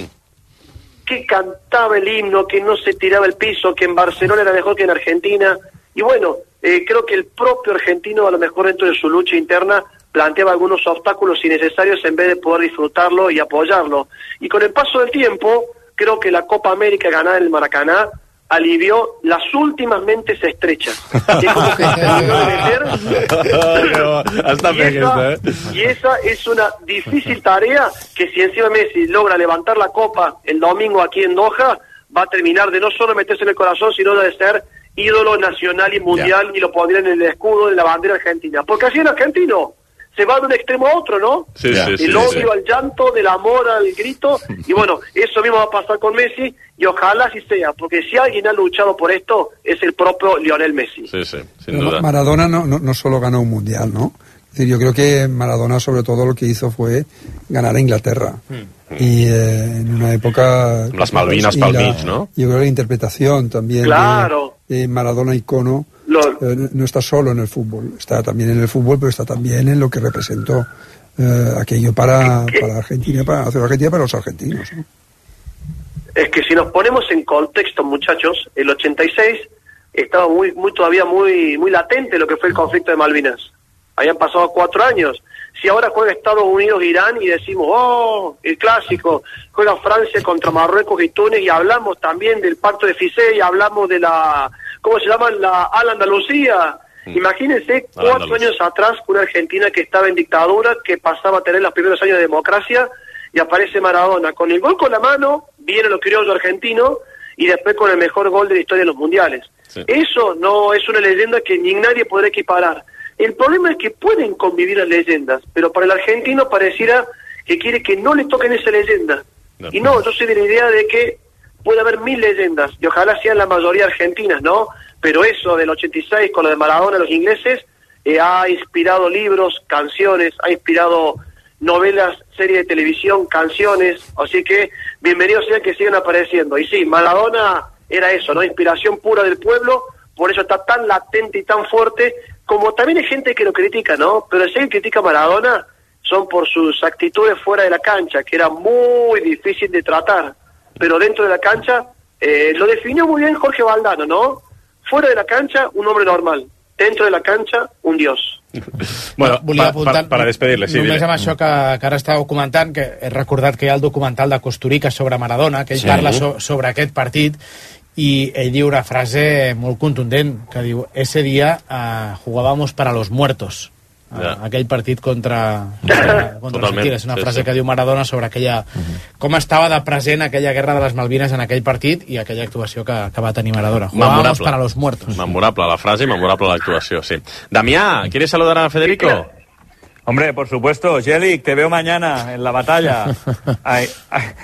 Que cantaba el himno, que no se tiraba el piso, que en Barcelona era mejor que en Argentina. Y bueno, creo que el propio argentino, a lo mejor dentro de su lucha interna, planteaba algunos obstáculos innecesarios en vez de poder disfrutarlo y apoyarlo. Y con el paso del tiempo, creo que la Copa América ganada en el Maracaná alivió las últimas mentes estrechas. Es como que se terminó de meter. Y esa es una difícil tarea que, si encima Messi logra levantar la copa el domingo aquí en Doha, va a terminar de no solo meterse en el corazón, sino de ser ídolo nacional y mundial, y lo pondrían en el escudo de la bandera argentina. Porque así el argentino se va de un extremo a otro, ¿no? El odio al llanto, del amor al grito, y bueno, eso mismo va a pasar con Messi, y ojalá así sea, porque si alguien ha luchado por esto, es el propio Lionel Messi. Sí, sin duda. Maradona no solo ganó un mundial, ¿no? Es decir, yo creo que Maradona, sobre todo, lo que hizo fue ganar a Inglaterra. Y en una época... Las Malvinas pa'l mig, ¿no? Yo creo que la interpretación también de Maradona icono no está solo en el fútbol, está también en el fútbol, pero está también en lo que representó aquello para Argentina, para Argentina, para los argentinos, ¿no? Es que si nos ponemos en contexto, muchachos, el 86 estaba todavía muy latente lo que fue el conflicto de Malvinas. Habían pasado 4 años. Si ahora juega Estados Unidos-Irán y decimos, oh, el clásico, juega Francia contra Marruecos y Túnez, y hablamos también del pacto de Ficey, y hablamos de la, ¿cómo se llama? La Al-Andalucía. Imagínense 4 años atrás, una Argentina que estaba en dictadura, que pasaba a tener los primeros años de democracia, y aparece Maradona con el gol con la mano, viene los criollos argentinos, y después con el mejor gol de la historia de los mundiales. Eso no es una leyenda que ni nadie podrá equiparar. El problema es que pueden convivir las leyendas, pero para el argentino pareciera que quiere que no le toquen esa leyenda. Y no, yo soy de la idea de que puede haber 1000 leyendas, y ojalá sean la mayoría argentinas, ¿no? Pero eso del 86 con lo de Maradona, los ingleses, ha inspirado libros, canciones, ha inspirado novelas, series de televisión, canciones, así que bienvenidos sean que sigan apareciendo. Y sí, Maradona era eso, ¿no? Inspiración pura del pueblo, por eso está tan latente y tan fuerte, como también hay gente que lo critica, ¿no? Pero si alguien critica a Maradona, son por sus actitudes fuera de la cancha, que era muy difícil de tratar, pero dentro de la cancha, lo definió muy bien Jorge Valdano, ¿no? Fuera de la cancha, un hombre normal, dentro de la cancha, un dios. Bueno, para despedir-le, sí. Només amb això que ara estàveu comentant, que he recordat que hi ha el documental de Kusturica sobre Maradona, que ell parla sobre aquest partit, i ell diu una frase molt contundent, que diu, ese día jugábamos para los muertos. Aquell partit contra Argentina. És una frase que diu Maradona sobre aquella... com estava de present aquella guerra de les Malvines en aquell partit i aquella actuació que va tenir Maradona. Jugábamos para los muertos. Memorable la frase i memorable l'actuació, sí. Damià, ¿quieres saludar a Federico? Sí, claro. Hombre, por supuesto. Jelic, te veo mañana en la batalla.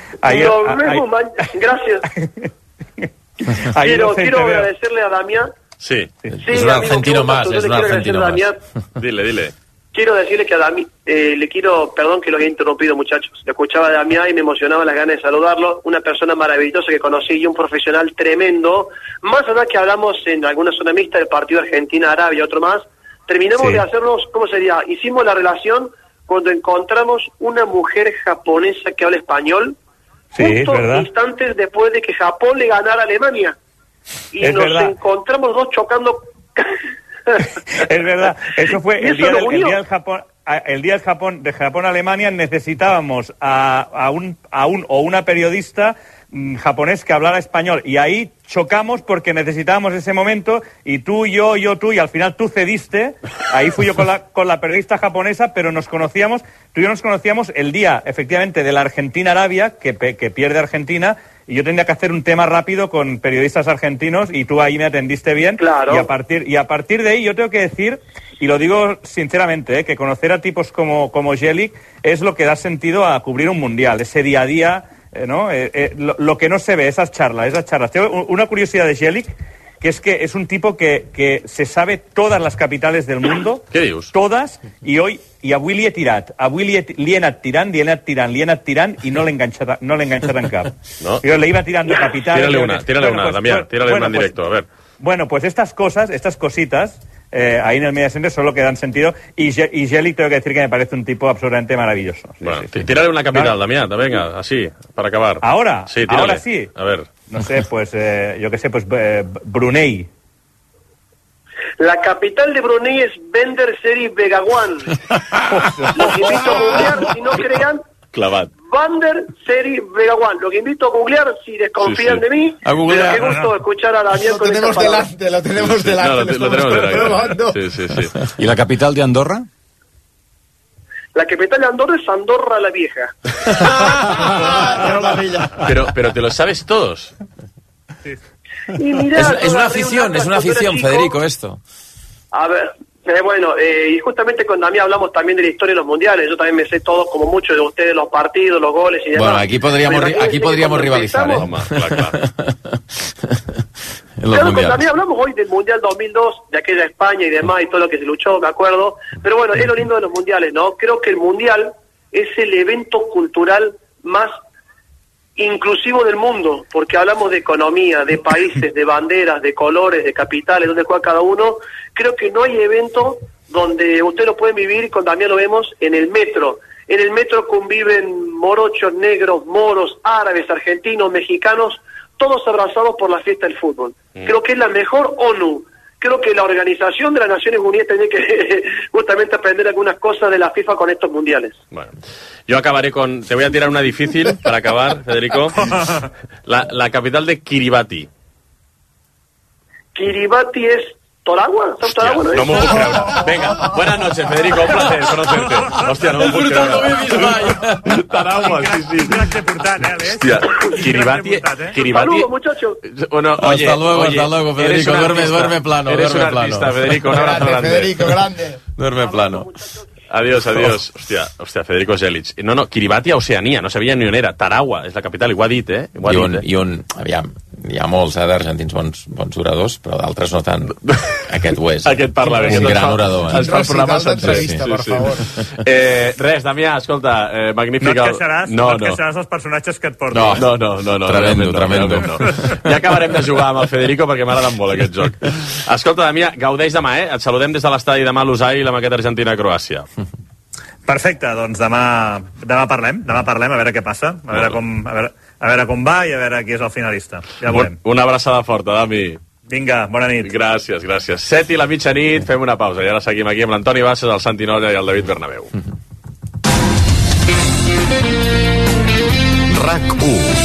Gracias. Quiero agradecerle a Damián Sí. Es un argentino más, es un argentino más. Dile. Quiero decirle que a Damián, perdón que los he interrumpido, muchachos. Le escuchaba a Damián y me emocionaba las ganas de saludarlo. Una persona maravillosa que conocí y un profesional tremendo. Más allá que hablamos en alguna zona mixta del partido Argentina-Arabia, otro más, terminamos de hacernos, ¿cómo sería? Hicimos la relación cuando encontramos una mujer japonesa que habla español, justo instantes después de que Japón le ganara a Alemania. Y nos encontramos dos chocando. Es verdad, eso fue el día del Japón. El día de Japón-Alemania necesitábamos a una periodista japonés que hablara español, y ahí chocamos porque necesitábamos ese momento, y tú, yo, tú, y al final tú cediste. Ahí fui yo con la periodista japonesa, pero tú y yo nos conocíamos el día, efectivamente, de la Argentina-Arabia, que pierde Argentina, y yo tenía que hacer un tema rápido con periodistas argentinos, y tú ahí me atendiste bien. Claro. Y a partir de ahí yo tengo que decir, y lo digo sinceramente, que conocer a tipos como Jelic es lo que da sentido a cubrir un mundial, ese día a día, ¿no? Lo que no se ve, esas charlas. Tengo una curiosidad de Jelic, que es un tipo que se sabe todas las capitales del mundo. ¿Qué dius? Todas, y avui li he anat tirant, y no le enganxat en cap. No. Yo le iba tirando capitales. Tírale una, Damián, tírale una en directo, a ver. Bueno, pues estas cositas, ahí en el Media Center son lo que dan sentido, y Jelic tengo que decir que me parece un tipo absolutamente maravilloso. Bueno, tírale una capital, Damián, venga, así, para acabar. ¿Ahora? Sí, tírale. Ahora sí. A ver. No sé, pues, yo qué sé, pues Brunei. La capital de Brunei es Bandar Seri Begawan. Los invito a googlear, si no crean. Clavat. Bandar Seri Begawan. Lo que invito a googlear, si desconfían de mí. A googlear. Pero qué gusto escuchar a Damián con esta palabra. Lo tenemos delante. Lo tenemos delante. Sí. ¿Y la capital de Andorra? La capital de Andorra es Andorra la Vieja. Pero te lo sabes todos. Y mirá, es una afición, Federico, esto. A ver, y justamente con Damián hablamos también de la historia de los mundiales. Yo también me sé todos, como muchos de ustedes, los partidos, los goles y demás. Bueno, aquí podríamos rivalizar, Claro, con Damián hablamos hoy del Mundial 2002, de aquella España y demás, y todo lo que se luchó, me acuerdo. Pero bueno, es lo lindo de los mundiales, ¿no? Creo que el mundial es el evento cultural más inclusivo del mundo, porque hablamos de economía, de países, de banderas, de colores, de capitales, donde juega cada uno. Creo que no hay evento donde ustedes lo pueden vivir, y con Damián lo vemos en el metro. En el metro conviven morochos, negros, moros, árabes, argentinos, mexicanos, todos abrazados por la fiesta del fútbol. Creo que es la mejor ONU. Creo que la Organización de las Naciones Unidas tiene que justamente aprender algunas cosas de la FIFA con estos mundiales. Bueno, yo acabaré con... Te voy a tirar una difícil para acabar, Federico. La capital de Kiribati. Kiribati es... ¿Toragua? Hòstia, no m'ho puc creure. Vinga, buenas noches, Federico, un placer conocerte. Hòstia, no m'ho puc creure. Taragua, sí. Hòstia, Kiribati... Saludos, muchachos. Bueno, hasta luego, Federico. Duerme plano. Eres un artista, Federico. Un abrazo grande. Federico, grande. Duerme plano. Adiós. Hòstia, Federico Jelic. No, Kiribati a Oceania, no sabia ni on era. Taragua és la capital, i ho ha dit, eh? Aviam, hi ha molts d'argentins bons oradors, però d'altres no tant. Aquest ho és. Aquest parla bé. Un gran orador. Ens fa el programa sencer. Per favor. Res, Damià, escolta, magnífic... No et queixaràs dels personatges que et porten. No. Tremendo. Ja acabarem de jugar amb el Federico perquè m'ha agradat molt aquest joc. Escolta, Damià, gaudeix demà, eh? Et saludem des de l'estadi demà a Lusail amb aquest Argentina-Croàcia. Perfecte, doncs demà parlem, a veure què passa, a veure com va i a veure qui és el finalista. Ja veurem. Una abraçada forta, Dami. Vinga, bona nit. Gràcies. 7 i la mitjanit, fem una pausa i ara seguim aquí amb l'Antoni Bassas, el Santi Nolla i el David Bernabéu. RAC1.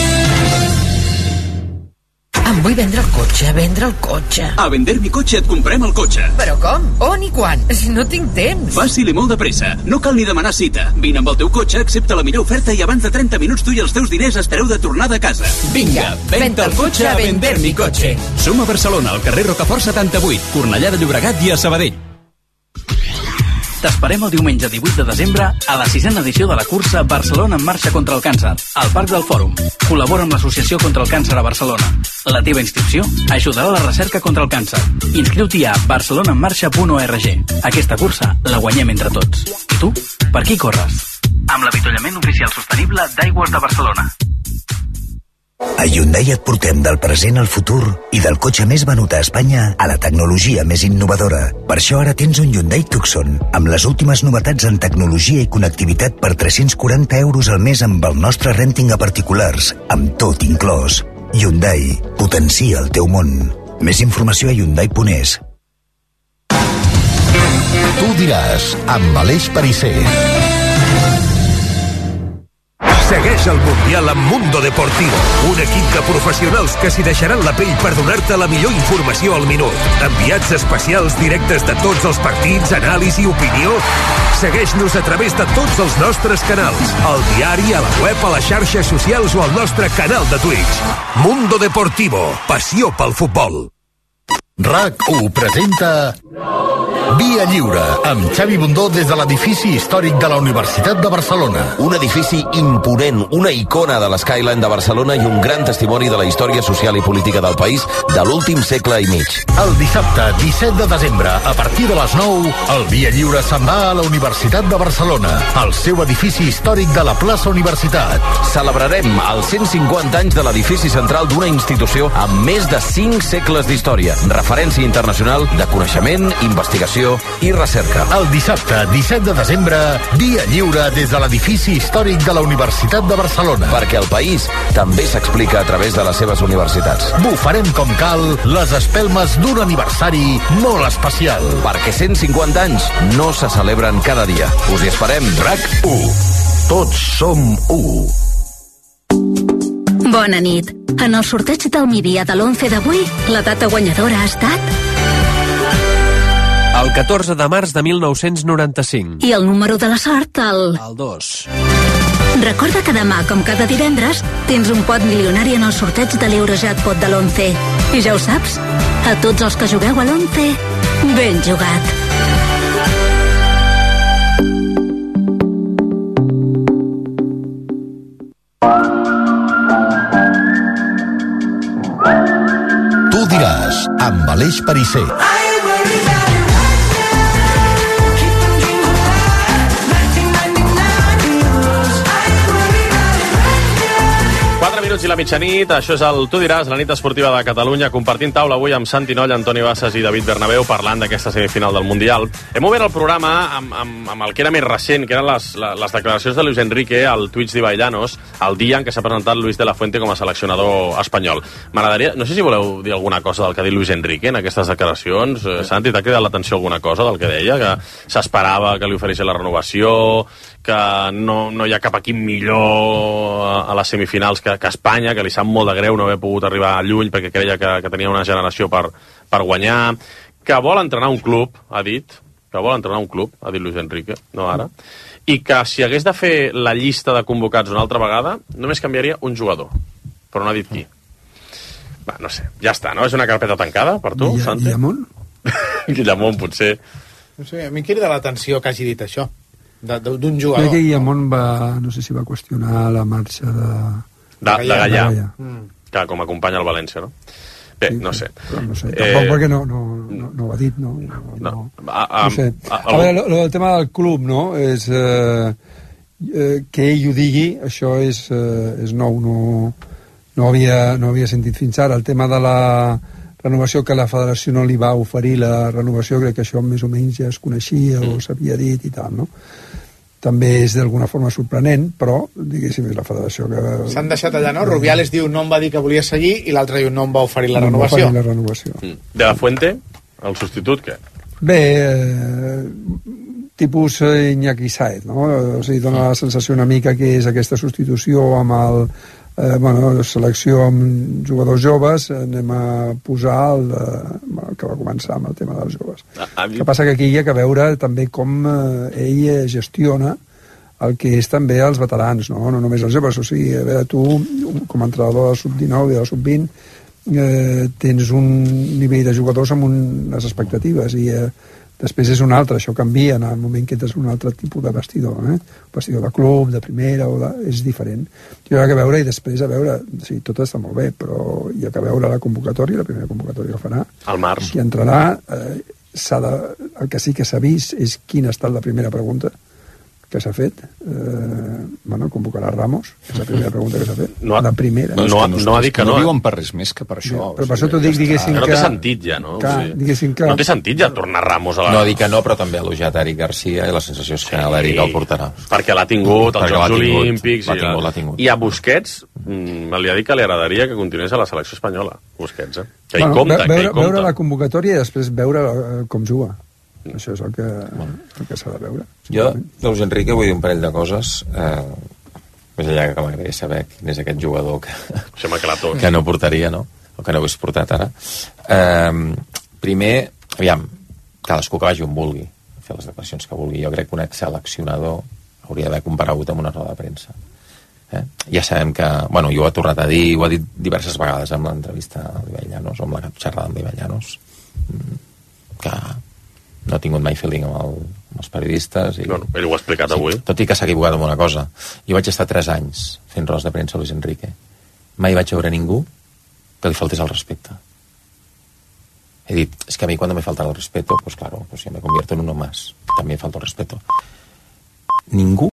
Em vull vendre el cotxe. A Vender mi cotxe et comprem el cotxe. Però com? On i quan? Si no tinc temps. Fàcil i molt de pressa. No cal ni demanar cita. Vine amb el teu cotxe, accepta la millor oferta i abans de 30 minuts tu i els teus diners estareu de tornada a casa. Vinga, venta el cotxe a Vender mi cotxe. Som a Barcelona, al carrer Rocafort 78, Cornellà de Llobregat i a Sabadell. T'esperem el diumenge 18 de desembre a la 6a edició de la cursa Barcelona en marxa contra el càncer, al Parc del Fòrum. Col·labora amb l'Associació contra el Càncer a Barcelona. La teva inscripció ajudarà a la recerca contra el càncer. Inscriu-t'hi a barcelonaenmarxa.org. Aquesta cursa la guanyem entre tots. I tu, per qui corres? Amb l'avituallament oficial sostenible d'Aigües de Barcelona. A Hyundai et portem del present al futur i del cotxe més venut a Espanya a la tecnologia més innovadora. Per això ara tens un Hyundai Tucson amb les últimes novetats en tecnologia i connectivitat per 340 euros al mes amb el nostre renting a particulars, amb tot inclòs. Hyundai, potencia el teu món. Més informació a hyundai.es. Tu diràs, amb Aleix Perisser. Segueix el Mundial amb Mundo Deportivo, un equip de professionals que s'hi deixaran la pell per donar-te la millor informació al minut. Enviats especials directes de tots els partits, anàlisi, opinió. Segueix-nos a través de tots els nostres canals, al diari, a la web, a les xarxes socials o al nostre canal de Twitch. Mundo Deportivo, passió pel futbol. RAC1 presenta Via Lliure, amb Xavi Bundó des de l'edifici històric de la Universitat de Barcelona. Un edifici imponent, una icona de l'Skyline de Barcelona i un gran testimoni de la història social i política del país de l'últim segle i mig. El dissabte 17 de desembre, a partir de les 9, el Via Lliure se'n va a la Universitat de Barcelona, al seu edifici històric de la plaça Universitat. Celebrarem els 150 anys de l'edifici central d'una institució amb més de 5 segles d'història, referència internacional de coneixement, investigació i recerca. El dissabte 17 de desembre, Via Lliure des de l'edifici històric de la Universitat de Barcelona. Perquè el país també s'explica a través de les seves universitats. Bufarem com cal les espelmes d'un aniversari molt especial. Perquè 150 anys no se celebren cada dia. Us hi esperem. RAC1. Tots som u. Bona nit. En el sorteig del migdia de l'11 d'avui, la data guanyadora ha estat... El 14 de març de 1995. I el número de la sort, el 2. Recorda que demà, com cada divendres, tens un pot milionari en el sorteig de l'Eurojackpot de l'11. I ja ho saps, a tots els que jugueu a l'11, ben jugat. Tu diràs, amb Aleix Perisser. 4 minuts i la mitjanit, això és el Tu diràs, la nit esportiva de Catalunya, compartint taula avui amb Santi Noll, Antoni Bassas i David Bernabéu, parlant d'aquesta semifinal del Mundial. Hem obert el programa amb el que era més recent, que eren les declaracions de Luis Enrique al Twitch d'Ivaillanos, el dia en què s'ha presentat Luis de la Fuente com a seleccionador espanyol. M'agradaria, no sé si voleu dir alguna cosa del que ha dit Luis Enrique en aquestes declaracions. Santi, t'ha cridat l'atenció alguna cosa del que deia? Que s'esperava que li oferís la renovació, que no hi ha cap equip millor a les semifinals que Espanya, que li sap molt de greu no haver pogut arribar lluny perquè creia que tenia una generació per guanyar, que vol entrenar un club, ha dit Luis Enrique, no ara, i que si hagués de fer la llista de convocats una altra vegada, només canviaria un jugador, però no ha dit qui. Va, no sé, ja està, no? És una carpeta tancada per tu, Santi? Guillamón? Guillamón, potser. No sé, a mi em crida l'atenció que hagi dit això, d'un jugador. Crec que Guillamón no sé si va qüestionar la marxa de Gallà, que com acompanya el València, no? Bé, no sé. No sé, tampoc perquè no ho ha dit, no? No sé. A veure, el tema del club, no? És que ell ho digui, això és nou, no havia sentit fins ara. El tema de la renovació, que la federació no li va oferir la renovació, crec que això més o menys ja es coneixia o s'havia dit i tal, no? També és d'alguna forma sorprenent, però, diguéssim, és la federació que... S'han deixat allà, no? Rubiales diu no em va dir que volia seguir i l'altre diu no em va oferir la renovació. De la Fuente, el substitut, què? Bé, tipus Iñaki Sáez, no? O sigui, dona la sensació una mica que és aquesta substitució amb el... selecció amb jugadors joves, anem a posar que va començar amb el tema dels joves. El que passa que aquí hi ha que veure també com ell gestiona el que és també els veterans, no només els joves. O sigui, a veure, tu com a entrenador del sub-19 i del sub-20 tens un nivell de jugadors amb unes expectatives i Després és un altre, això canvia en el moment que tens un altre tipus de vestidor, vestidor de club, de primera, és diferent. Jo he de veure, i després a veure, sí, tot està molt bé, però hi ha que veure la convocatòria, la primera convocatòria que farà. Al març. Qui entrarà, el que sí que s'ha vist és quina ha estat la primera pregunta que s'ha fet. Convocarà Ramos, és la primera pregunta que s'ha fet. La primera. No ha dit que no. No diuen per res més que per això. Però per això t'ho dic, diguéssim, que... No té sentit ja, no? No té sentit ja tornar Ramos a la... No, dic que no, però també ha elogiat Eric Garcia i la sensació és que l'Eric el portarà. Perquè l'ha tingut als Jocs Olímpics. L'ha tingut. I a Busquets li ha dit que li agradaria que continués a la selecció espanyola. Busquets, que hi compta. Veure la convocatòria i després veure com juga. Això és el que s'ha de veure. Jo, de Luis Enrique, vull dir un parell de coses. Més enllà que m'agradaria saber quin és aquest jugador que no portaria, no? O que no hagués portat ara. Primer, aviam, cadascú que vagi on vulgui, fer les declaracions que vulgui. Jo crec que un exseleccionador hauria d'haver comparegut amb una roda de premsa. Ja sabem que... Bueno, jo ho ha tornat a dir, ho ha dit diverses vegades amb l'entrevista a l'Ibai Llanos, o amb la xerrada amb l'Ibai Llanos, que no ha tingut mai feeling amb els periodistes. Bueno, ell ho ha explicat avui. Tot i que s'ha equivocat amb una cosa. Jo vaig estar 3 anys fent rodes de premsa a Luis Enrique. Mai vaig veure ningú que li faltés el respecte. He dit, es que a mi cuando me falta el respeto, pues claro, pues yo me convierto en uno más. También falta el respeto. Ningú